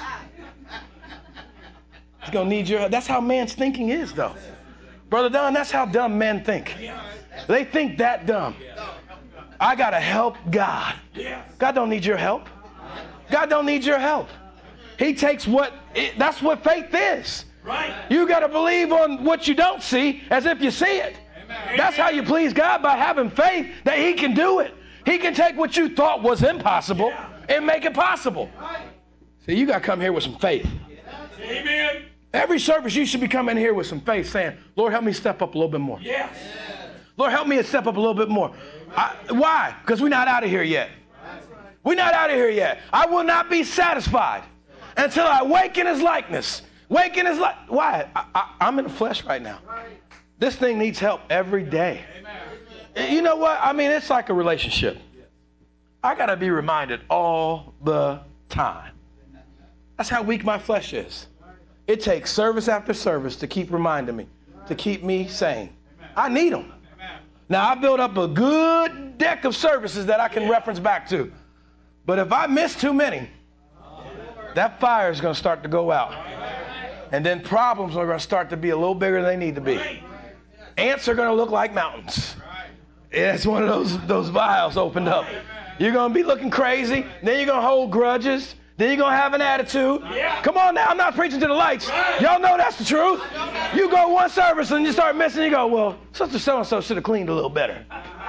He's going to need your help. That's how man's thinking is, though. Brother Don, that's how dumb men think. They think that dumb. I got to help God. God don't need your help. God don't need your help. He takes what, it, that's what faith is. Right. You got to believe on what you don't see as if you see it. Amen. That's how you please God, by having faith that he can do it. He can take what you thought was impossible yeah. and make it possible. Right. See, you got to come here with some faith. Amen. Every service you should be coming here with some faith saying, Lord, help me step up a little bit more. Yes. Lord, help me to step up a little bit more. I, why? Because we're not out of here yet. We're not out of here yet. I will not be satisfied until I wake in his likeness. Wake in his likeness. Why? I, I, I'm in the flesh right now. This thing needs help every day. You know what? I mean, it's like a relationship. I got to be reminded all the time. That's how weak my flesh is. It takes service after service to keep reminding me, to keep me sane. I need them. Now, I built up a good deck of services that I can reference back to. But if I miss too many, that fire is going to start to go out. And then problems are going to start to be a little bigger than they need to be. Ants are going to look like mountains. Yeah, it's one of those, those vials opened up. You're going to be looking crazy. Then you're going to hold grudges. Then you're going to have an attitude. Come on now, I'm not preaching to the lights. Y'all know that's the truth. You go one service and you start missing. You go, well, sister so-and-so should have cleaned a little better.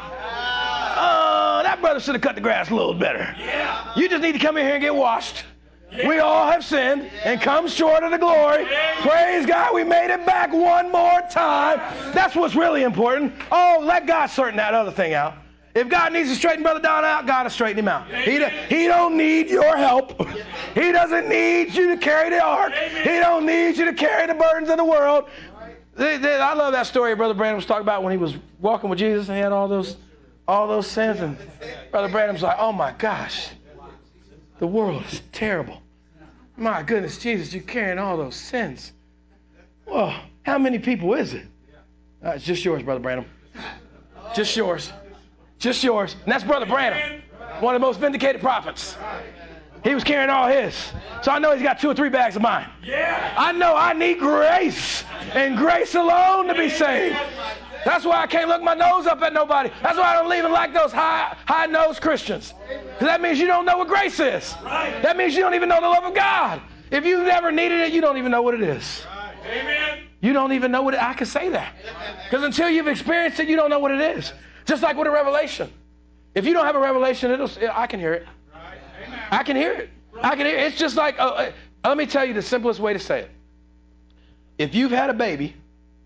Uh, that brother should have cut the grass a little better. Yeah. You just need to come in here and get washed. Yeah. We all have sinned and come short of the glory. Yeah. Praise God, we made it back one more time. That's what's really important. Oh, let God sort that other thing out. If God needs to straighten Brother Don out, God will straighten him out. He, do, he don't need your help. He doesn't need you to carry the ark. He don't need you to carry the burdens of the world. They, they, I love that story Brother Branham was talking about when he was walking with Jesus and he had all those all those sins. And Brother Branham's like, oh my gosh, the world is terrible. My goodness, Jesus, you're carrying all those sins. Well, how many people is it? Uh, it's just yours, Brother Branham. Just yours. Just yours. And that's Brother Branham, one of the most vindicated prophets. He was carrying all his. So I know he's got two or three bags of mine. Yeah. I know I need grace and grace alone to be saved. That's why I can't look my nose up at nobody. That's why I don't even like those high, high-nosed Christians. Because that means you don't know what grace is. Right. That means you don't even know the love of God. If you've never needed it, you don't even know what it is. Right. Amen. You don't even know what it, I can say that. Because until you've experienced it, you don't know what it is. Just like with a revelation. If you don't have a revelation, it'll, I can hear it. I can hear it. I can hear it. It's just like, uh, uh, let me tell you the simplest way to say it. If you've had a baby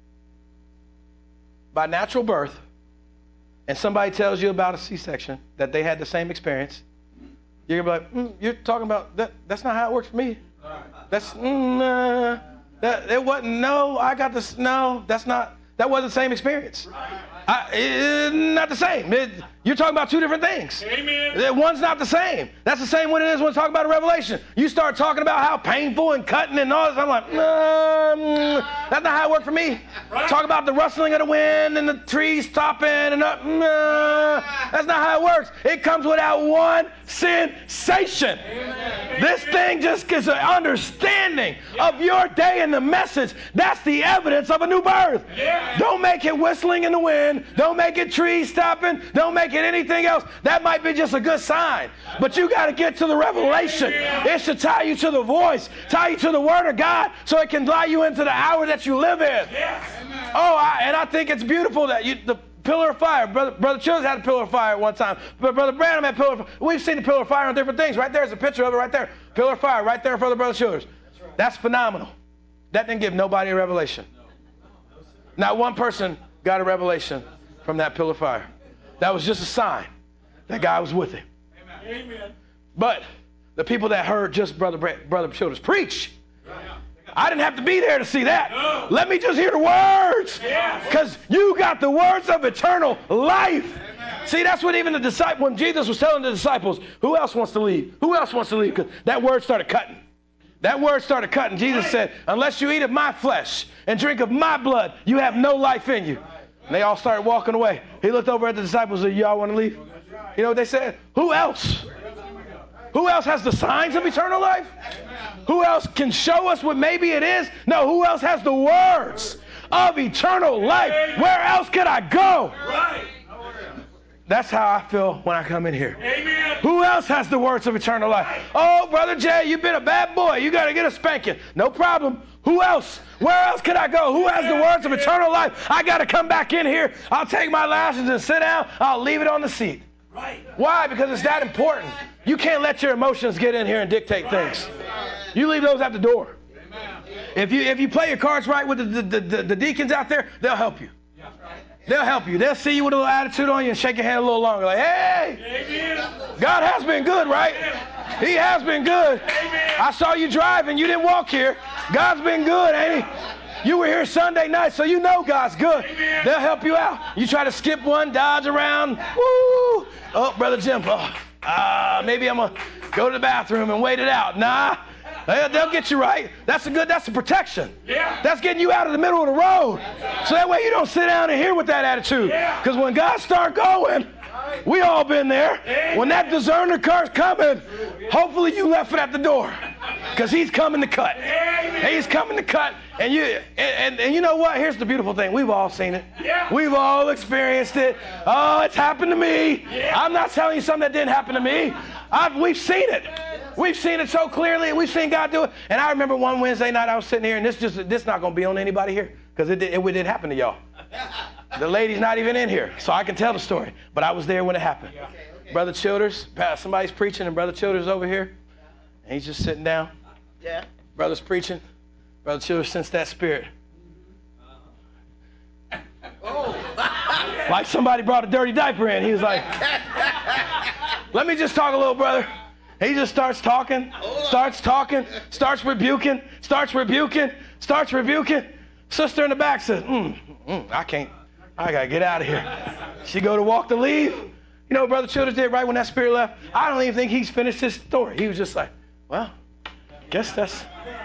by natural birth and somebody tells you about a C-section, that they had the same experience, you're going to be like, mm, you're talking about, that? That's not how it works for me. That's, mm, uh, that, it wasn't, no, I got this, no, that's not, That wasn't the same experience. I, it, not the same. It, you're talking about two different things. Amen. One's not the same. That's the same when it is when talking about a revelation. You start talking about how painful and cutting and all this. I'm like, um, that's not how it worked for me. Right. Talk about the rustling of the wind and the trees stopping and up. Uh, that's not how it works. It comes without one sensation. Amen. This thing just gives an understanding yeah. of your day and the message. That's the evidence of a new birth. Yeah. Don't make it whistling in the wind. Don't make it trees stopping. Don't make it anything else. That might be just a good sign. But you got to get to the revelation. It should tie you to the voice, tie you to the word of God so it can lie you into the hour that you live in. Oh, I, and I think it's beautiful that you, the pillar of fire. Brother, Brother Chills had a pillar of fire at one time. But Brother Branham had pillar of fire. We've seen the pillar of fire on different things. Right there's a picture of it right there. Pillar of fire right there in front of Brother Childers. That's, right. That's phenomenal. That didn't give nobody a revelation. Not one person got a revelation from that pillar of fire. That was just a sign that God was with him. Amen. But the people that heard just Brother Brother Childers preach, I didn't have to be there to see that. No. Let me just hear the words. Because you got the words of eternal life. Amen. See, that's what even the disciples, when Jesus was telling the disciples, who else wants to leave? Who else wants to leave? Because that word started cutting. That word started cutting. Jesus right. said, unless you eat of my flesh and drink of my blood, you have no life in you. Right. And they all started walking away. He looked over at the disciples and said, y'all want to leave? You know what they said? Who else? Who else has the signs of eternal life? Who else can show us what maybe it is? No, who else has the words of eternal life? Where else could I go? That's how I feel when I come in here. Amen. Who else has the words of eternal life? Oh, Brother Jay, you've been a bad boy. You got to get a spanking. No problem. Who else? Where else could I go? Who has the words of eternal life? I got to come back in here. I'll take my lashes and sit down. I'll leave it on the seat. Right. Why? Because it's that important. You can't let your emotions get in here and dictate things. You leave those at the door. If you if you play your cards right with the, the, the, the deacons out there, they'll help you. They'll help you. They'll see you with a little attitude on you and shake your hand a little longer. Like, hey, God has been good, right? He has been good. I saw you driving. You didn't walk here. God's been good, ain't he? You were here Sunday night, so you know God's good. They'll help you out. You try to skip one, dodge around. Woo! Oh, Brother Jim. Oh, uh, maybe I'm going to go to the bathroom and wait it out. Nah. They'll get you right. That's a good, that's a protection. Yeah. That's getting you out of the middle of the road. So that way you don't sit down and hear with that attitude. Because when God start going, we all been there. When that discerner car's coming, hopefully you left it at the door. Because he's coming to cut. He's coming to cut. And you and, and, and you know what? Here's the beautiful thing. We've all seen it. Yeah. We've all experienced it. Oh, it's happened to me. Yeah. I'm not telling you something that didn't happen to me. I've, we've seen it. We've seen it so clearly. We've seen God do it. And I remember one Wednesday night I was sitting here, and this just this not going to be on anybody here because it, it, it didn't happen to y'all. The lady's not even in here, so I can tell the story. But I was there when it happened. Yeah. Okay, okay. Brother Childers, somebody's preaching, and Brother Childers over here, and he's just sitting down. Yeah. Brother's preaching. Brother Childers sensed that spirit. Oh. Like somebody brought a dirty diaper in. He was like, let me just talk a little, brother. He just starts talking, starts talking, starts rebuking, starts rebuking, starts rebuking. Sister in the back says, mm, mm, I can't, I got to get out of here. She go to walk to leave. You know what Brother Childers did right when that spirit left? I don't even think he's finished his story. He was just like, well, guess that's,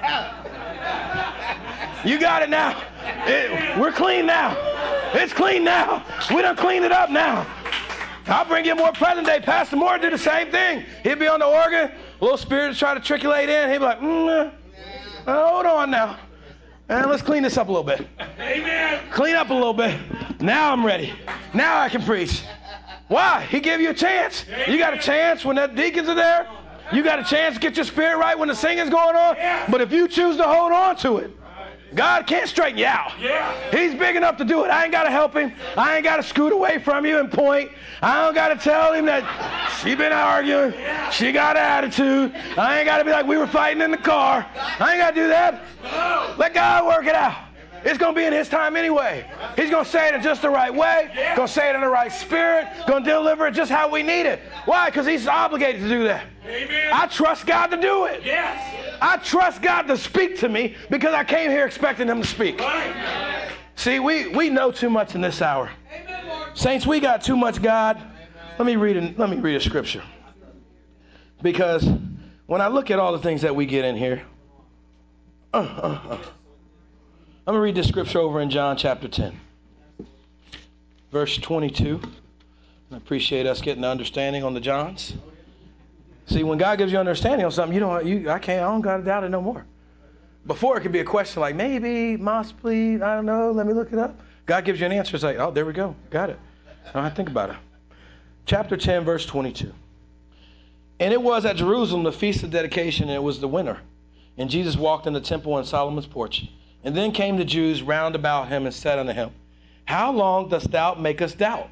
you got it now. It, we're clean now. It's clean now. We done cleaned it up now. I'll bring you more present day. Pastor Moore did the same thing. He'd be on the organ, a little spirit to try to triculate in. He'd be like, mm, uh, hold on now. And let's clean this up a little bit. Amen. Clean up a little bit. Now I'm ready. Now I can preach. Why? He gave you a chance. You got a chance when the deacons are there. You got a chance to get your spirit right when the singing's going on. But if you choose to hold on to it, God can't straighten you out. Yeah. He's big enough to do it. I ain't got to help him. I ain't got to scoot away from you and point. I don't got to tell him that she been arguing. She got an attitude. I ain't got to be like we were fighting in the car. I ain't got to do that. Let God work it out. It's going to be in his time anyway. He's going to say it in just the right way. Going to say it in the right spirit. Going to deliver it just how we need it. Why? Because he's obligated to do that. Amen. I trust God to do it. Yes. I trust God to speak to me because I came here expecting him to speak. Right. See, we, we know too much in this hour. Saints, we got too much God. Let me read a, let me read a scripture. Because when I look at all the things that we get in here, uh, uh, uh, I'm going to read this scripture over in John chapter ten, verse twenty-two. I appreciate us getting the understanding on the Johns. See, when God gives you understanding on something, you don't, you, I can't, I don't got to doubt it no more. Before, it could be a question like, maybe, possibly, I don't know, let me look it up. God gives you an answer. It's like, oh, there we go. Got it. I don't have to think about it. Chapter ten, verse twenty-two. And it was at Jerusalem the feast of dedication, and it was the winter. And Jesus walked in the temple in Solomon's porch. And then came the Jews round about him and said unto him, how long dost thou make us doubt?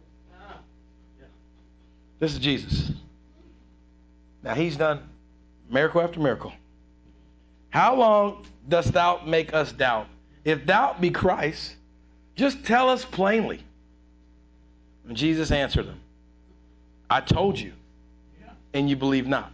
This is Jesus. Now, he's done miracle after miracle. How long dost thou make us doubt? If thou be Christ, just tell us plainly. And Jesus answered them, I told you, and you believe not.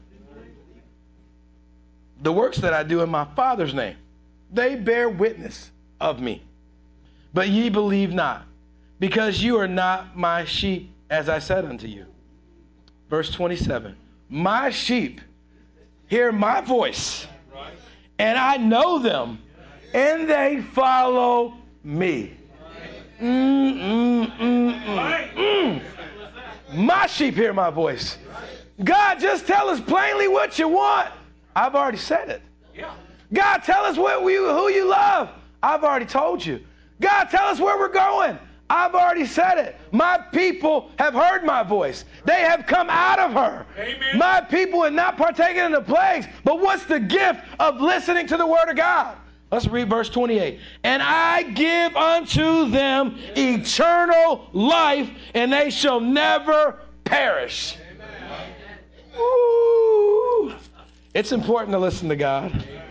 The works that I do in my Father's name, they bear witness of me. But ye believe not, because you are not my sheep, as I said unto you. Verse twenty-seven, my sheep hear my voice, and I know them, and they follow me. Mm, mm, mm, mm, mm. My sheep hear my voice. God, just tell us plainly what you want. I've already said it. God, tell us what we, who you love. I've already told you. God, tell us where we're going. I've already said it. My people have heard my voice. They have come out of her. Amen. My people have not partaken in the plagues. But what's the gift of listening to the word of God? Let's read verse twenty-eight. And I give unto them eternal life, and they shall never perish. Ooh. It's important to listen to God.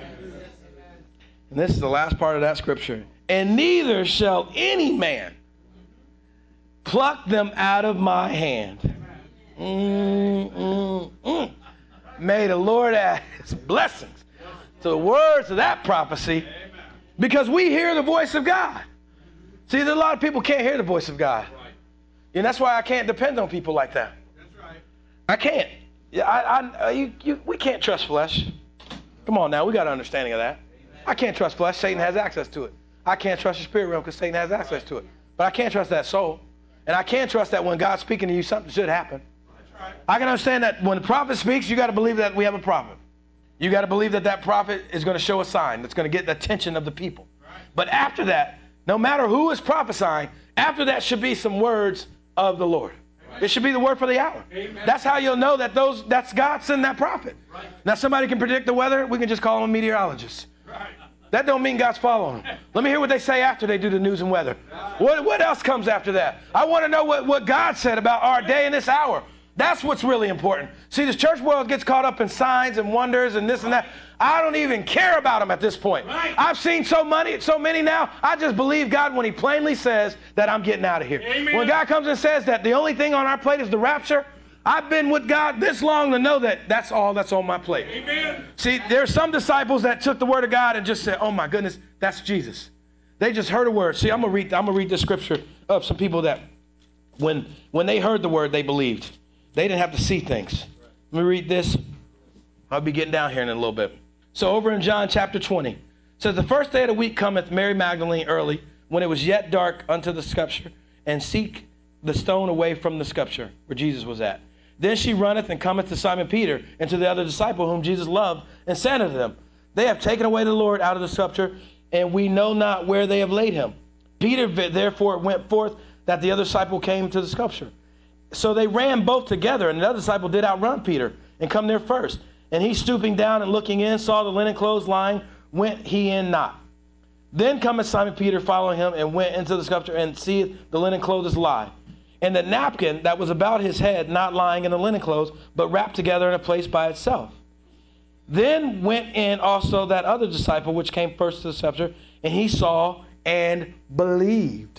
And this is the last part of that scripture. And neither shall any man pluck them out of my hand. Mm, mm, mm. May the Lord add his blessings to the words of that prophecy, because we hear the voice of God. See, there's a lot of people can't hear the voice of God. And that's why I can't depend on people like that. I can't. Yeah, I, I, you, you, we can't trust flesh. Come on now, we got an understanding of that. I can't trust flesh. Satan has access to it. I can't trust the spirit realm because Satan has access to it. But I can't trust that soul. And I can't trust that when God's speaking to you, something should happen. I can understand that when the prophet speaks, you got to believe that we have a prophet. You got to believe that that prophet is going to show a sign that's going to get the attention of the people. But after that, no matter who is prophesying, after that should be some words of the Lord. It should be the word for the hour. Amen. That's how you'll know that those that's God sending that prophet. Right. Now, somebody can predict the weather. We can just call them a meteorologist. Right. That don't mean God's following them. Let me hear what they say after they do the news and weather. What, what else comes after that? I want to know what, what God said about our day and this hour. That's what's really important. See, this church world gets caught up in signs and wonders and this and that. I don't even care about them at this point. Right. I've seen so many, so many now. I just believe God when he plainly says that I'm getting out of here. Amen. When God comes and says that the only thing on our plate is the rapture, I've been with God this long to know that that's all that's on my plate. Amen. See, there are some disciples that took the word of God and just said, oh my goodness, that's Jesus. They just heard a word. See, I'm going to read, I'm going to read the scripture of some people that when, when they heard the word, they believed. They didn't have to see things. Let me read this. I'll be getting down here in a little bit. So over in John chapter twenty, it says, the first day of the week cometh Mary Magdalene early, when it was yet dark, unto the sepulchre, and seek the stone away from the sepulchre where Jesus was at. Then she runneth and cometh to Simon Peter and to the other disciple whom Jesus loved, and said unto them, they have taken away the Lord out of the sepulchre, and we know not where they have laid him. Peter therefore went forth, that the other disciple came to the sepulchre. So they ran both together, and the other disciple did outrun Peter and come there first. And he, stooping down and looking in, saw the linen clothes lying, went he in not. Then cometh Simon Peter following him, and went into the sepulchre, and seeth the linen clothes lie, and the napkin that was about his head not lying in the linen clothes, but wrapped together in a place by itself. Then went in also that other disciple which came first to the sepulchre, and he saw and believed.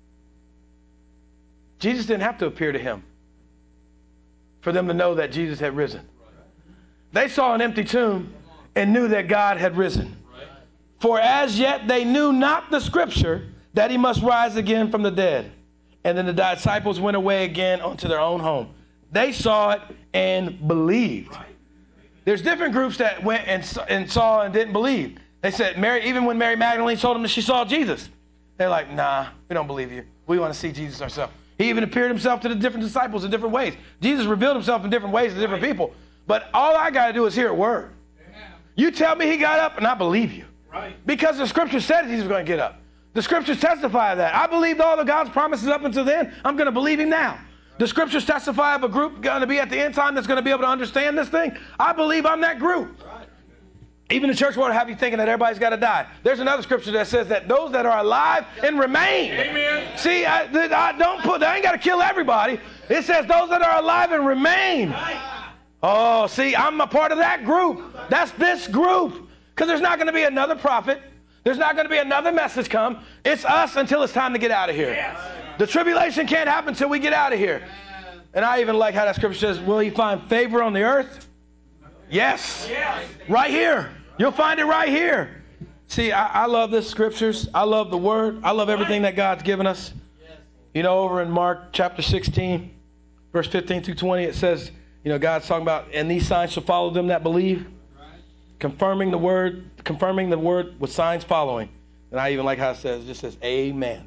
Jesus didn't have to appear to him for them to know that Jesus had risen. They saw an empty tomb and knew that God had risen. For as yet they knew not the scripture, that he must rise again from the dead. And then the disciples went away again onto their own home. They saw it and believed. There's different groups that went and, and saw and didn't believe. They said, Mary, even when Mary Magdalene told them that she saw Jesus, they're like, nah, we don't believe you. We want to see Jesus ourselves. He even appeared himself to the different disciples in different ways. Jesus revealed himself in different ways to different people. But all I got to do is hear a word. You tell me he got up and I believe you. Because the scripture said he was going to get up. The scriptures testify of that. I believed all of God's promises up until then. I'm going to believe him now. The scriptures testify of a group going to be at the end time that's going to be able to understand this thing. I believe I'm that group. Even the church won't have you thinking that everybody's got to die. There's another scripture that says that those that are alive and remain. Amen. See, I, I don't put, I ain't got to kill everybody. It says those that are alive and remain. Oh, see, I'm a part of that group. That's this group. Because there's not going to be another prophet. There's not going to be another message come. It's us until it's time to get out of here. Yes. The tribulation can't happen until we get out of here. And I even like how that scripture says, will he find favor on the earth? Yes. Yes. Right here. You'll find it right here. See, I, I love this scriptures. I love the word. I love everything that God's given us. You know, over in Mark chapter sixteen, verse fifteen through twenty, it says, you know, God's talking about, and these signs shall follow them that believe. Confirming the word, confirming the word with signs following. And I even like how it says, it just says, amen.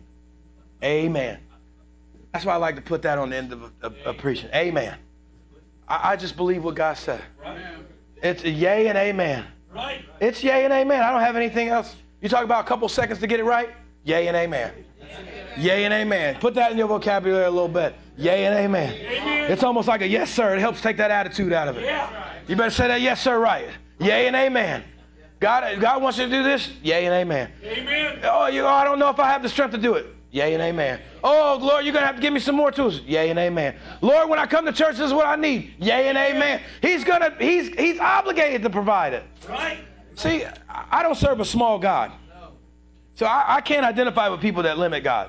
Amen. That's why I like to put that on the end of a, a, a preaching. Amen. I, I just believe what God said. Right. It's a yay and amen. Right. It's yay and amen. I don't have anything else. You talk about a couple seconds to get it right? Yay and amen. Yay and amen. Put that in your vocabulary a little bit. Yay and amen. Amen. It's almost like a yes, sir. It helps take that attitude out of it. Yeah. You better say that yes, sir, right. Yay and amen. God, God wants you to do this. Yay and amen. Amen. Oh, you, oh, I don't know if I have the strength to do it. Yay and amen. Oh, Lord, you're going to have to give me some more tools. Yay and amen. Lord, when I come to church, this is what I need. Yay and amen. He's going to, he's, he's obligated to provide it. Right. See, I don't serve a small God. So I, I can't identify with people that limit God.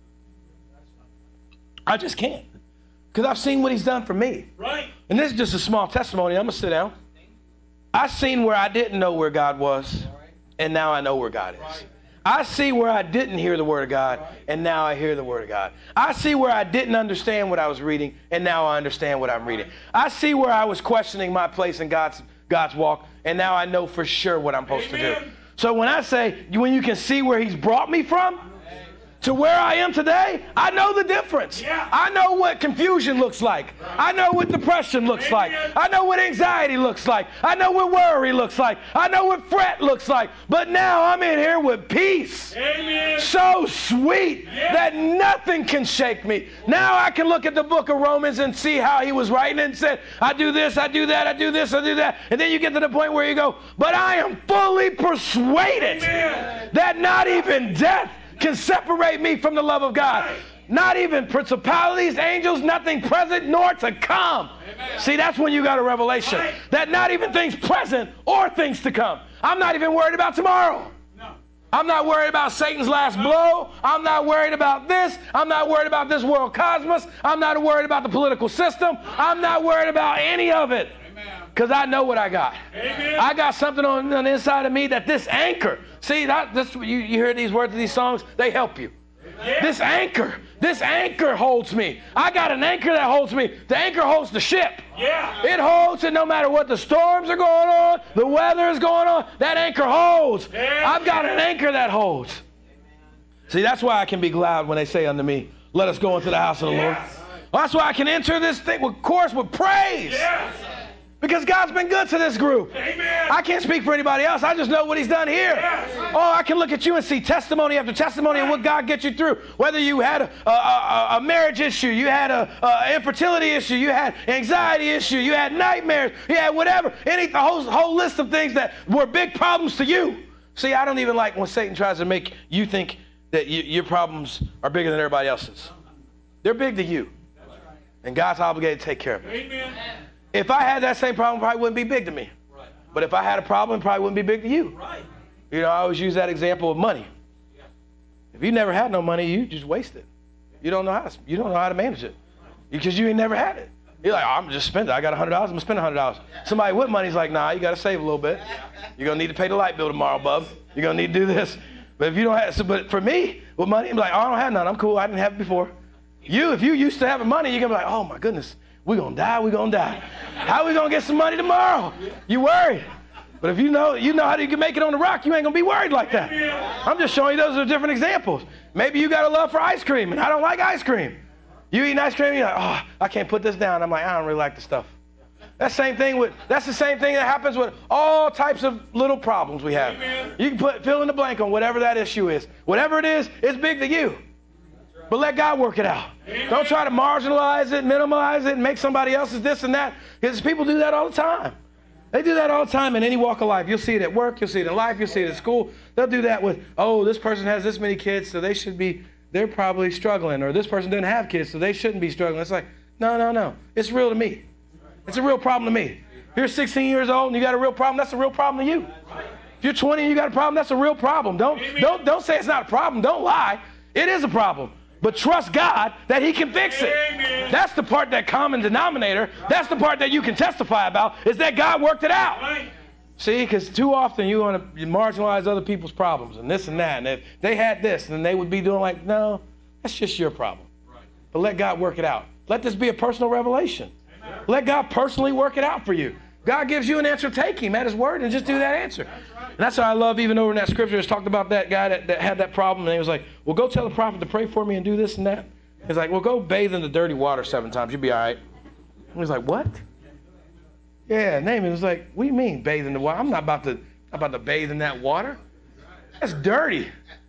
I just can't. Because I've seen what he's done for me. Right. And this is just a small testimony. I'm going to sit down. I've seen where I didn't know where God was, and now I know where God is. I see where I didn't hear the word of God, and now I hear the word of God. I see where I didn't understand what I was reading, and now I understand what I'm reading. I see where I was questioning my place in God's God's walk, and now I know for sure what I'm supposed Amen. to do. So when I say, when you can see where he's brought me from, to where I am today, I know the difference. Yeah. I know what confusion looks like. I know what depression looks like. I know what anxiety looks like. I know what worry looks like. I know what fret looks like. But now I'm in here with peace. Amen. So sweet yeah. that nothing can shake me. Now I can look at the book of Romans and see how he was writing and said, I do this, I do that, I do this, I do that. And then you get to the point where you go, but I am fully persuaded Amen. that not even death can separate me from the love of God. Not even principalities, angels, nothing present nor to come. Amen. See, that's when you got a revelation. Right. That not even things present or things to come. I'm not even worried about tomorrow. No. I'm not worried about Satan's last blow. I'm not worried about this. I'm not worried about this world cosmos. I'm not worried about the political system. I'm not worried about any of it. Because I know what I got. Amen. I got something on, on the inside of me that this anchor. See, that, this, you, you hear these words of these songs, they help you. Amen. This anchor, this anchor holds me. I got an anchor that holds me. The anchor holds the ship. Yeah. It holds it no matter what the storms are going on, the weather is going on, that anchor holds. Yeah. I've got an anchor that holds. See, that's why I can be glad when they say unto me, let us go into the house of the Lord. Yes. Well, that's why I can enter this thing with course with praise. Yes. Because God's been good to this group. Amen. I can't speak for anybody else. I just know what he's done here. Yes. Oh, I can look at you and see testimony after testimony of what God gets you through. Whether you had a, a, a, a marriage issue, you had an infertility issue, you had anxiety issue, you had nightmares, you had whatever. Any the whole, whole list of things that were big problems to you. See, I don't even like when Satan tries to make you think that you, your problems are bigger than everybody else's. They're big to you. And God's obligated to take care of them. Amen. If I had that same problem, it probably wouldn't be big to me. Right. But if I had a problem, it probably wouldn't be big to you. Right. You know, I always use that example of money. Yeah. If you never had no money, you just waste it. You don't know how to, you don't know how to manage it because you ain't never had it. You're like, oh, I'm just spending it. I got one hundred dollars, I'm going to spend one hundred dollars. Somebody with money's like, nah, you got to save a little bit. You're going to need to pay the light bill tomorrow, bub. You're going to need to do this. But if you don't have, so, but for me, with money, I'm like, oh, I don't have none. I'm cool. I didn't have it before. You, if you used to having money, you're going to be like, oh, my goodness, we're going to die. We're going to die. How are we going to get some money tomorrow? You worried. But if you know you know how you can make it on the rock, you ain't going to be worried like that. I'm just showing you those are different examples. Maybe you got a love for ice cream, and I don't like ice cream. You eating ice cream, you're like, oh, I can't put this down. I'm like, I don't really like the stuff. That's same thing with that's the same thing that happens with all types of little problems we have. Amen. You can put fill in the blank on whatever that issue is. Whatever it is, it's big to you. Right. But let God work it out. Amen. Don't try to marginalize it, minimize it, and make somebody else's this and that. Because people do that all the time. They do that all the time in any walk of life. You'll see it at work, you'll see it in life, you'll see it at school. They'll do that with, oh, this person has this many kids, so they should be, they're probably struggling. Or this person doesn't have kids, so they shouldn't be struggling. It's like, no, no, no. It's real to me. It's a real problem to me. If you're sixteen years old and you got a real problem, that's a real problem to you. If you're twenty and you got a problem, that's a real problem. Don't, don't, don't say it's not a problem. Don't lie. It is a problem. But trust God that he can fix it. Amen. That's the part, that common denominator. That's the part that you can testify about, is that God worked it out. Right. See, because too often you want to marginalize other people's problems and this and that. And if they had this, then they would be doing like, no, that's just your problem. Right. But let God work it out. Let this be a personal revelation. Amen. Let God personally work it out for you. God gives you an answer, take him at his word and just do that answer. That's right. And that's how I love, even over in that scripture, it's talked about that guy that, that had that problem. And he was like, well, go tell the prophet to pray for me and do this and that. He's like, well, go bathe in the dirty water seven times. You'll be all right. And he's like, what? Yeah, Naaman was like, what do you mean bathe in the water? I'm not about to, not about to bathe in that water. That's dirty.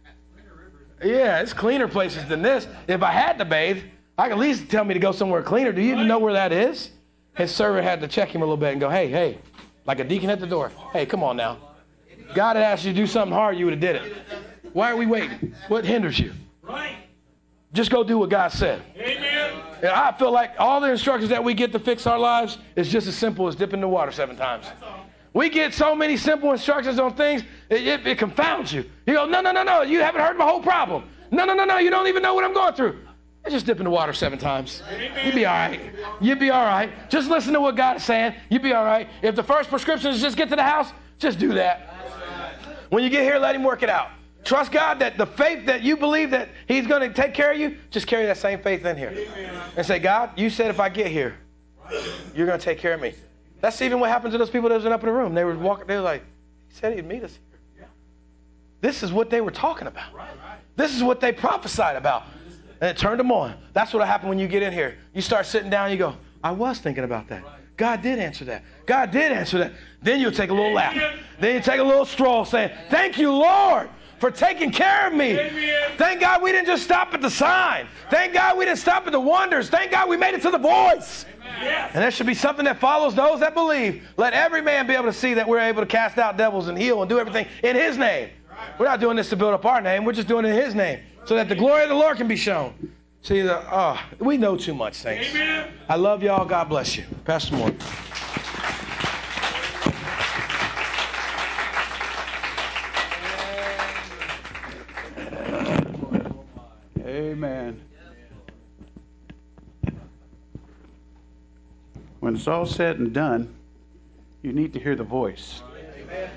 Yeah, it's cleaner places than this. If I had to bathe, I could at least tell me to go somewhere cleaner. Do you even know where that is? His servant had to check him a little bit and go, hey, hey, like a deacon at the door. Hey, come on now. God had asked you to do something hard, you would have did it. Why are we waiting? What hinders you? Just go do what God said. Amen. And I feel like all the instructions that we get to fix our lives is just as simple as dipping in the water seven times. We get so many simple instructions on things, it, it, it confounds you. You go, no, no, no, no, you haven't heard my whole problem. No, no, no, no, you don't even know what I'm going through. Just dip in the water seven times. You'll be all right. You'll be all right. Just listen to what God is saying. You'll be all right. If the first prescription is just get to the house, just do that. When you get here, let him work it out. Trust God that the faith that you believe that he's going to take care of you, just carry that same faith in here. And say, God, you said if I get here, you're going to take care of me. That's even what happened to those people that was up in the room. They were walking, they were like, he said he'd meet us here. This is what they were talking about. This is what they prophesied about. And it turned them on. That's what will happen when you get in here. You start sitting down, you go, I was thinking about that. God did answer that. God did answer that. Then you'll take a little laugh. Then you take a little stroll saying, thank you, Lord, for taking care of me. Thank God we didn't just stop at the sign. Thank God we didn't stop at the wonders. Thank God we made it to the voice. And that should be something that follows those that believe. Let every man be able to see that we're able to cast out devils and heal and do everything in his name. We're not doing this to build up our name. We're just doing it in his name, so that the glory of the Lord can be shown. See, the, oh, we know too much, saints. Amen. I love y'all. God bless you. Pastor Moore. Amen. When it's all said and done, you need to hear the voice. Amen.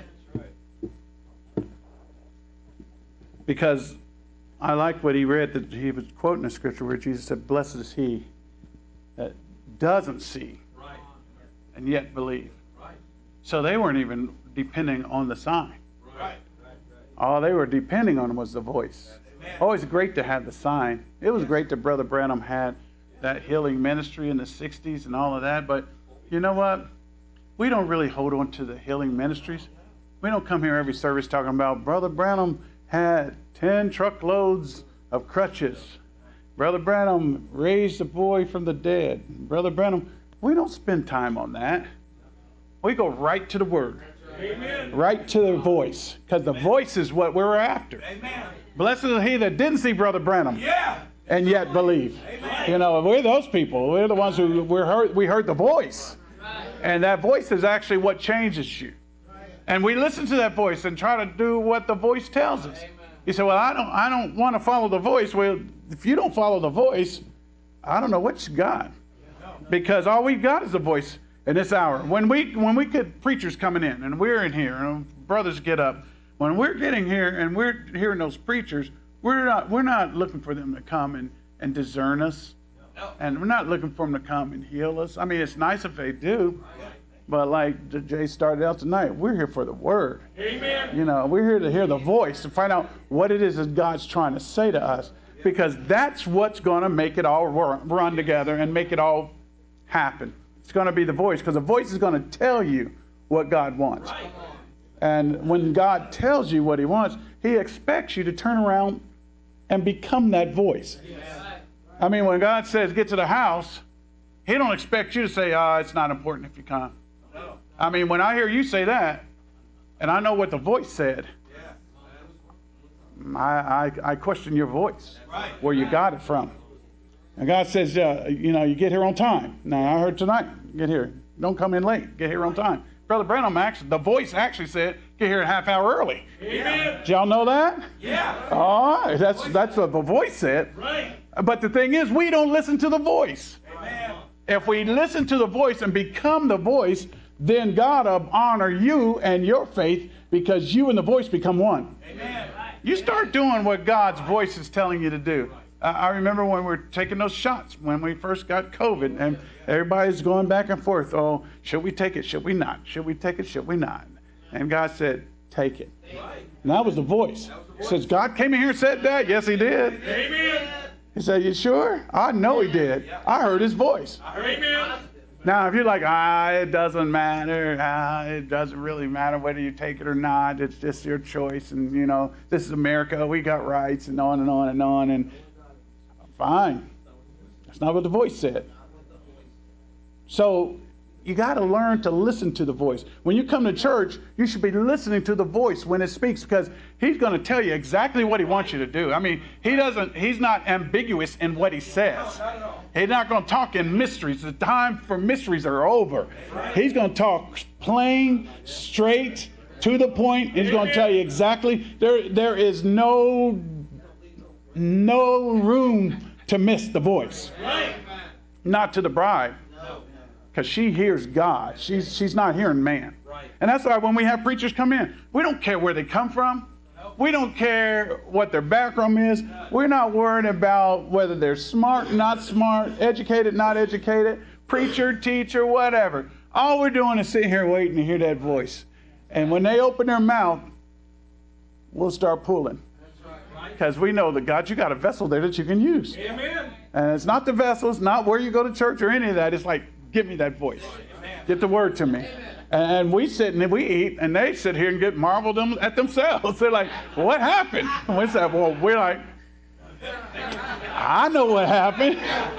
Because I like what he read, that he was quoting a scripture where Jesus said, blessed is he that doesn't see and yet believe. So they weren't even depending on the sign. All they were depending on was the voice. Always great to have the sign. It was great that Brother Branham had that healing ministry in the sixties and all of that. But you know what? We don't really hold on to the healing ministries. We don't come here every service talking about Brother Branham had ten truckloads of crutches. Brother Branham raised a boy from the dead. Brother Branham, we don't spend time on that. We go right to the word. Amen. Right to the voice. Because the voice is what we're after. Amen. Blessed is he that didn't see Brother Branham. Yeah. And yet believe. Amen. You know, we're those people. We're the ones who we heard, we heard the voice. And that voice is actually what changes you. And we listen to that voice and try to do what the voice tells us. Amen. You say, well, I don't I don't want to follow the voice. Well, if you don't follow the voice, I don't know what you got. Because all we've got is a voice in this hour. When we when we get preachers coming in and we're in here and brothers get up, when we're getting here and we're hearing those preachers, we're not we're not looking for them to come and, and discern us. And we're not looking for them to come and heal us. I mean, it's nice if they do. But like Jay started out tonight, we're here for the word. Amen. You know, we're here to hear the voice, to find out what it is that God's trying to say to us. Because that's what's going to make it all run together and make it all happen. It's going to be the voice, because the voice is going to tell you what God wants. And when God tells you what he wants, he expects you to turn around and become that voice. I mean, when God says, get to the house, he don't expect you to say, oh, it's not important if you come. I mean, when I hear you say that, and I know what the voice said, I, I, I question your voice, where you got it from. And God says, uh, you know, you get here on time. Now, I heard tonight, get here. Don't come in late. Get here on time. Brother Branham, actually, the voice actually said, get here a half hour early. Amen. Did y'all know that? Yeah. All right. That's, that's what the voice said. Right. But the thing is, we don't listen to the voice. Amen. If we listen to the voice and become the voice, then God will honor you and your faith, because you and the voice become one. Amen. You start doing what God's voice is telling you to do. Uh, I remember when we were taking those shots when we first got COVID, and everybody's going back and forth. Oh, should we take it? Should we not? Should we take it? Should we not? And God said, take it. And that was the voice. He says, God came in here and said that? Yes, he did. Amen. He said, you sure? I know he did. I heard his voice. Amen. Now, if you're like, ah, it doesn't matter. Ah, it doesn't really matter whether you take it or not. It's just your choice. And, you know, this is America. We got rights, and on and on and on. And fine. That's not what the voice said. So you got to learn to listen to the voice. When you come to church, you should be listening to the voice when it speaks, because he's going to tell you exactly what he wants you to do. I mean, he doesn't, he's not ambiguous in what he says. He's not going to talk in mysteries. The time for mysteries are over. He's going to talk plain, straight, to the point. He's going to tell you exactly. There, there is no, no room to miss the voice. Not to the bride. Because she hears God. She's, she's not hearing man. And that's why when we have preachers come in, we don't care where they come from. We don't care what their background is. We're not worried about whether they're smart, not smart, educated, not educated, preacher, teacher, whatever. All we're doing is sitting here waiting to hear that voice. And when they open their mouth, we'll start pulling. Because we know that, God, you got a vessel there that you can use. Amen. And it's not the vessels, not where you go to church or any of that. It's like, give me that voice. Get the word to me. And we sit and we eat, and they sit here and get marveled them at themselves. They're like, what happened? And we say, well, we're like, I know what happened.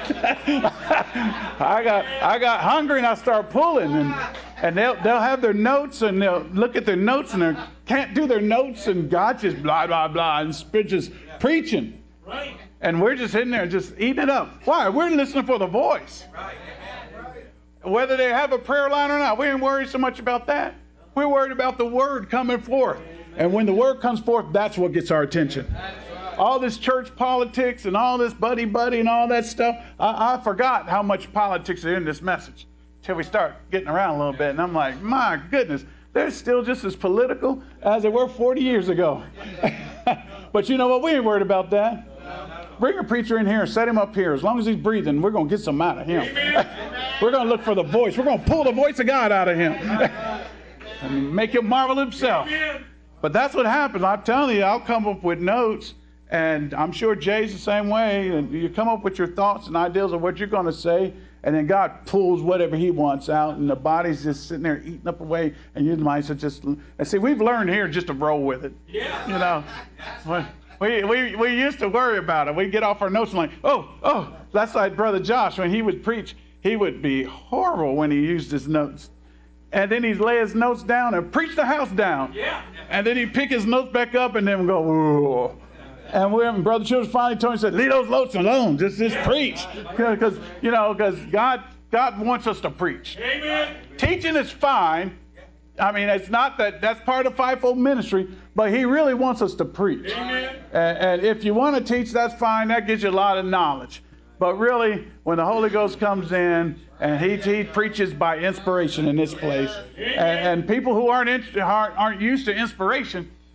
I got I got hungry and I start pulling, and and they'll they'll have their notes, and they'll look at their notes and they can't do their notes, and God just blah blah blah and Spirit just preaching. Right. And we're just sitting there just eating it up. Why? We're listening for the voice. Right. Whether they have a prayer line or not, we ain't worried so much about that. We're worried about the word coming forth. And when the word comes forth, that's what gets our attention. All this church politics and all this buddy-buddy and all that stuff, I, I forgot how much politics is in this message until we start getting around a little bit. And I'm like, my goodness, they're still just as political as they were forty years ago. But you know what? We ain't worried about that. Bring a preacher in here and set him up here. As long as he's breathing, we're going to get some out of him. We're going to look for the voice. We're going to pull the voice of God out of him. And make him marvel himself. But that's what happens. I'm telling you, I'll come up with notes, and I'm sure Jay's the same way. And you come up with your thoughts and ideas of what you're going to say, and then God pulls whatever he wants out, and the body's just sitting there eating up away, and your minds are just... And see, we've learned here just to roll with it. Yeah. You know. We, we we used to worry about it. We'd get off our notes and like, oh, oh, that's like Brother Josh. When he would preach, he would be horrible when he used his notes. And then he'd lay his notes down and preach the house down. Yeah. And then he'd pick his notes back up and then go, whoa. And we, Brother Children finally told him, he said, leave those notes alone. Just, just preach. Because, you know, because God, God wants us to preach. Amen. Teaching is fine. I mean, it's not that that's part of fivefold ministry, but he really wants us to preach. Amen. And, and if you want to teach, that's fine. That gives you a lot of knowledge. But really, when the Holy Ghost comes in and he, he preaches by inspiration in this place, and, and people who aren't, in, aren't aren't used to inspiration,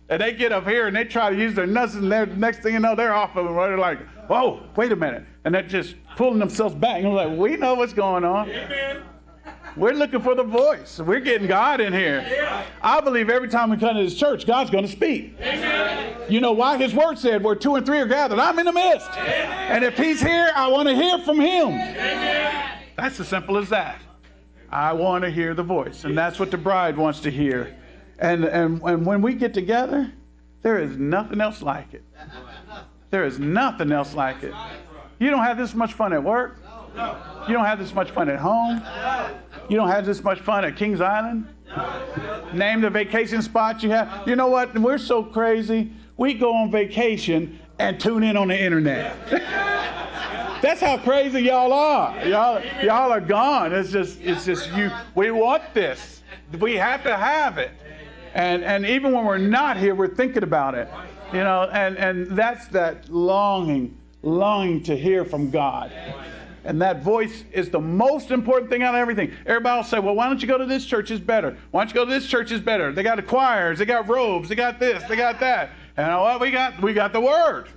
And they get up here and they try to use their nuts, and they're, next thing you know, they're off of them. They're like, whoa, wait a minute. And they're just pulling themselves back. And we're like, we know what's going on. Amen. We're looking for the voice. We're getting God in here. I believe every time we come to this church, God's going to speak. Amen. You know why? His word said, where two and three are gathered, I'm in the midst. Amen. And if he's here, I want to hear from him. Amen. That's as simple as that. I want to hear the voice. And that's what the bride wants to hear. And, and, and when we get together, there is nothing else like it. There is nothing else like it. You don't have this much fun at work. You don't have this much fun at home. You don't have this much fun at Kings Island. Name the vacation spot you have. You know what? We're so crazy. We go on vacation and tune in on the internet. That's how crazy y'all are. Y'all, y'all are gone. It's just, it's just you. We want this. We have to have it. And and even when we're not here, we're thinking about it. You know, and, and that's that longing, longing to hear from God. And that voice is the most important thing out of everything. Everybody will say, well, why don't you go to this church? It's better. Why don't you go to this church? It's better. They got the choirs. They got robes. They got this. They got that. And you know what? We got, we got the Word.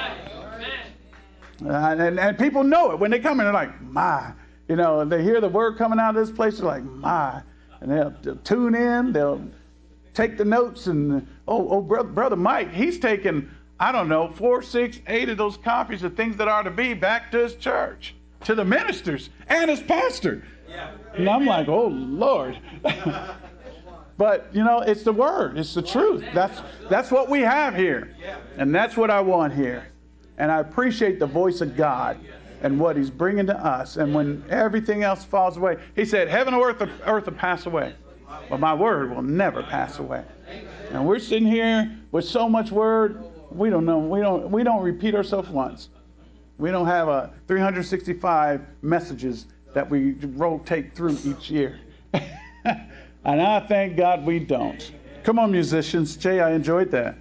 Uh, and, and people know it. When they come in, they're like, my. You know, they hear the Word coming out of this place, they're like, my. And they'll, they'll tune in. They'll take the notes. And, oh, oh brother, brother Mike, he's taken, I don't know, four, six, eight of those copies of things that are to be back to his church, to the ministers and his pastor. Yeah. And I'm like, oh, Lord. But, you know, it's the Word. It's the truth. That's, that's what we have here. And that's what I want here. And I appreciate the voice of God and what he's bringing to us. And when everything else falls away, he said, heaven and earth, earth will pass away, but my word will never pass away. And we're sitting here with so much word, we don't know. We don't, we don't repeat ourselves once. We don't have a three hundred sixty-five messages that we rotate through each year. And I thank God we don't. Come on, musicians. Jay, I enjoyed that.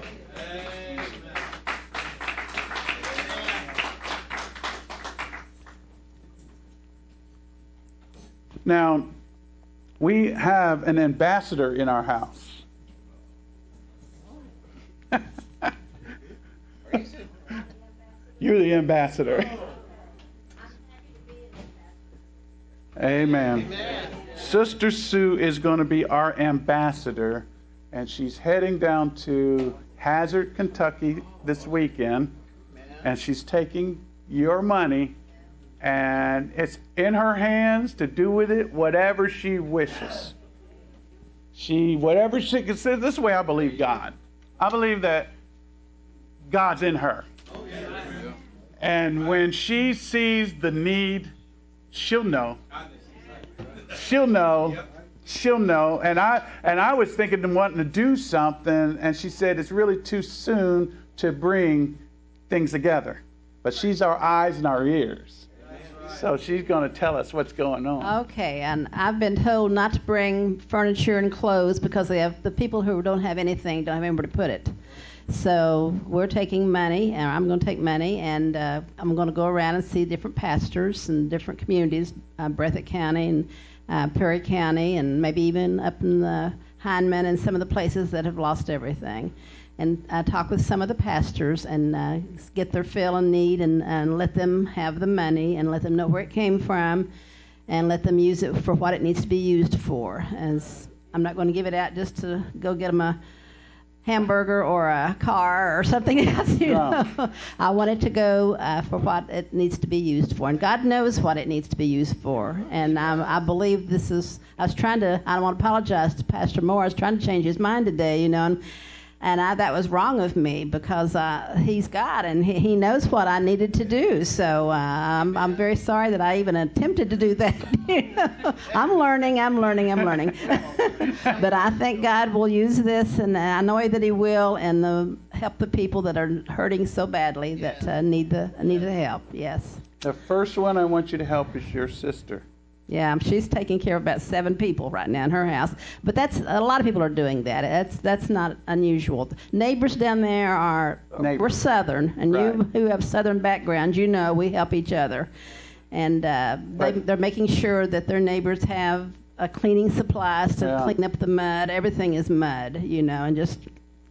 Now, we have an ambassador in our house. You're the ambassador. Amen. Amen. Sister Sue is going to be our ambassador, and she's heading down to Hazard, Kentucky this weekend, and she's taking your money, and it's in her hands to do with it whatever she wishes. She, whatever she can say, this is the way I believe God. I believe that God's in her. And when she sees the need, she'll know. She'll know. She'll know. And I and I was thinking of wanting to do something, and she said it's really too soon to bring things together. But she's our eyes and our ears. So she's going to tell us what's going on. Okay, and I've been told not to bring furniture and clothes because they have the people who don't have anything don't have anywhere to put it. So we're taking money, and I'm going to take money, and uh, I'm going to go around and see different pastors and different communities, uh, Breathitt County and uh, Perry County, and maybe even up in the Hindman and some of the places that have lost everything. And uh, talk with some of the pastors and uh, get their fill and need, and, and let them have the money and let them know where it came from, and let them use it for what it needs to be used for. As I'm not going to give it out just to go get them a hamburger or a car or something else. You No. know? I want it to go uh, for what it needs to be used for, and God knows what it needs to be used for. And I, I believe this is. I was trying to. I don't want to apologize to Pastor Moore. I was trying to change his mind today, you know. And, And I, that was wrong of me because uh, he's God and he, he knows what I needed to do. So uh, I'm, I'm very sorry that I even attempted to do that. I'm learning, I'm learning, I'm learning. But I think God will use this, and I know that he will, and the, help the people that are hurting so badly that uh, need the need the help. Yes. The first one I want you to help is your sister. Yeah, she's taking care of about seven people right now in her house. But that's a lot of people are doing that. That's that's not unusual. Neighbors down there are Neighbors. We're Southern, and Right. you who have Southern backgrounds, you know we help each other, and uh, they, Right. they're making sure that their neighbors have uh, cleaning supplies to Yeah. clean up the mud. Everything is mud, you know, and just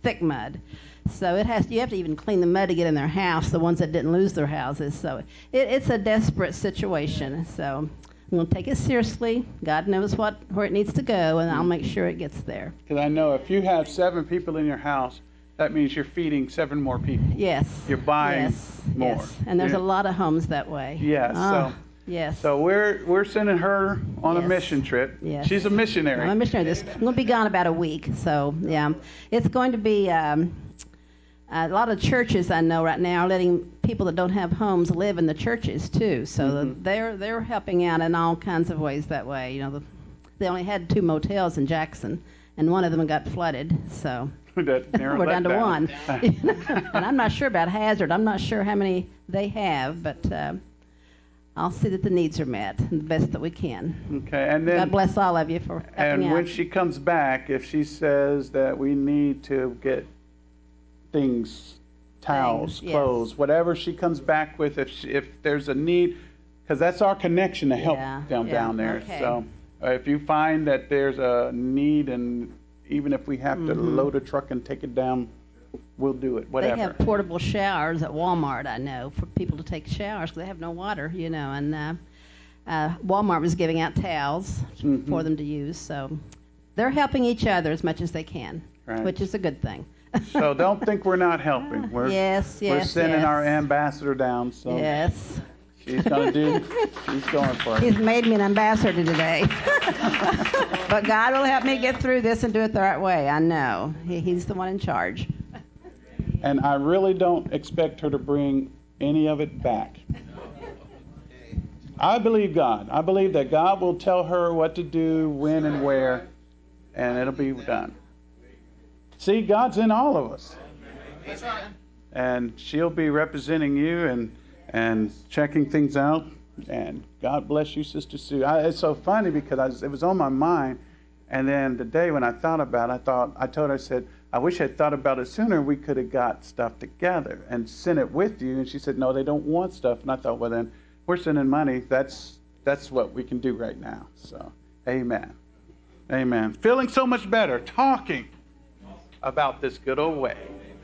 thick mud. So it has you have to even clean the mud to get in their house, the ones that didn't lose their houses. So it, it's a desperate situation. So I'm going to take it seriously. God knows what where it needs to go, and I'll make sure it gets there. Because I know if you have seven people in your house, that means you're feeding seven more people. Yes. You're buying yes, more. Yes. And there's yeah. a lot of homes that way. Yes. Oh, so yes. So we're we're sending her on yes. a mission trip. Yes. She's a missionary. I'm a missionary. This I'm going to be gone about a week. So yeah, it's going to be. Um, a lot of churches I know right now are letting people that don't have homes live in the churches too. So mm-hmm. they're they're helping out in all kinds of ways that way. You know, the, they only had two motels in Jackson, and one of them got flooded. So that we're down to down. one. And I'm not sure about Hazard. I'm not sure how many they have, but uh, I'll see that the needs are met the best that we can. Okay, and then God bless all of you for helping and out. when she comes back, if she says that we need to get things, towels, things, clothes, yes. whatever she comes back with, if she, if there's a need, because that's our connection to help yeah, them yeah, down there. okay. So uh, if you find that there's a need, and even if we have mm-hmm. to load a truck and take it down, we'll do it. Whatever. They have portable showers at Walmart, I know, for people to take showers because they have no water, you know. And uh, uh, Walmart was giving out towels mm-hmm. for them to use, so they're helping each other as much as they can, right. which is a good thing. So don't think we're not helping. We're, yes, yes, We're sending yes. our ambassador down. So yes. She's going to do, she's going for it. He's made me an ambassador today. But God will help me get through this and do it the right way. I know. He, he's the one in charge. And I really don't expect her to bring any of it back. I believe God. I believe that God will tell her what to do, when and where, and it'll be done. See, God's in all of us. And she'll be representing you and and checking things out. And God bless you, Sister Sue. I, it's so funny because I was, it was on my mind. And then the day when I thought about it, I thought, I told her, I said, I wish I'd thought about it sooner. We could have got stuff together and sent it with you. And she said, no, they don't want stuff. And I thought, well, then we're sending money. That's that's what we can do right now. So, amen. Amen. Feeling so much better talking about this good old way.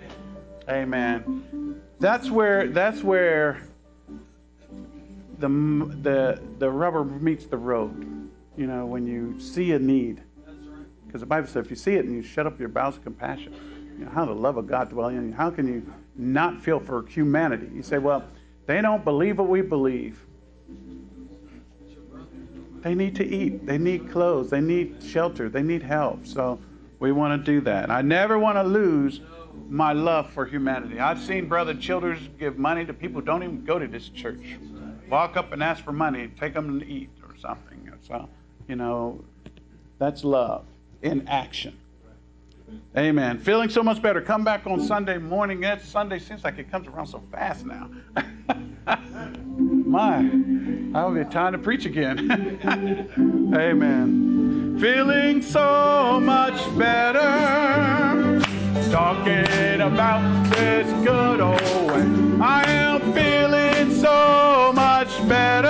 Amen. That's where that's where the the the rubber meets the road. You know, when you see a need. Because the Bible says if you see it and you shut up your bowels of compassion, you know, how the love of God dwell in you. How can you not feel for humanity? You say, well, they don't believe what we believe. They need to eat. They need clothes. They need shelter. They need help. So we want to do that. I never want to lose my love for humanity. I've seen Brother Childers give money to people who don't even go to this church. Walk up and ask for money, take them to eat or something. So, you know, that's love in action. Amen. Feeling so much better. Come back on Sunday morning. That Sunday seems like it comes around so fast now. My, I'll be time to preach again. Amen. Feeling so much better. Talking about this good old way. I am feeling so much better.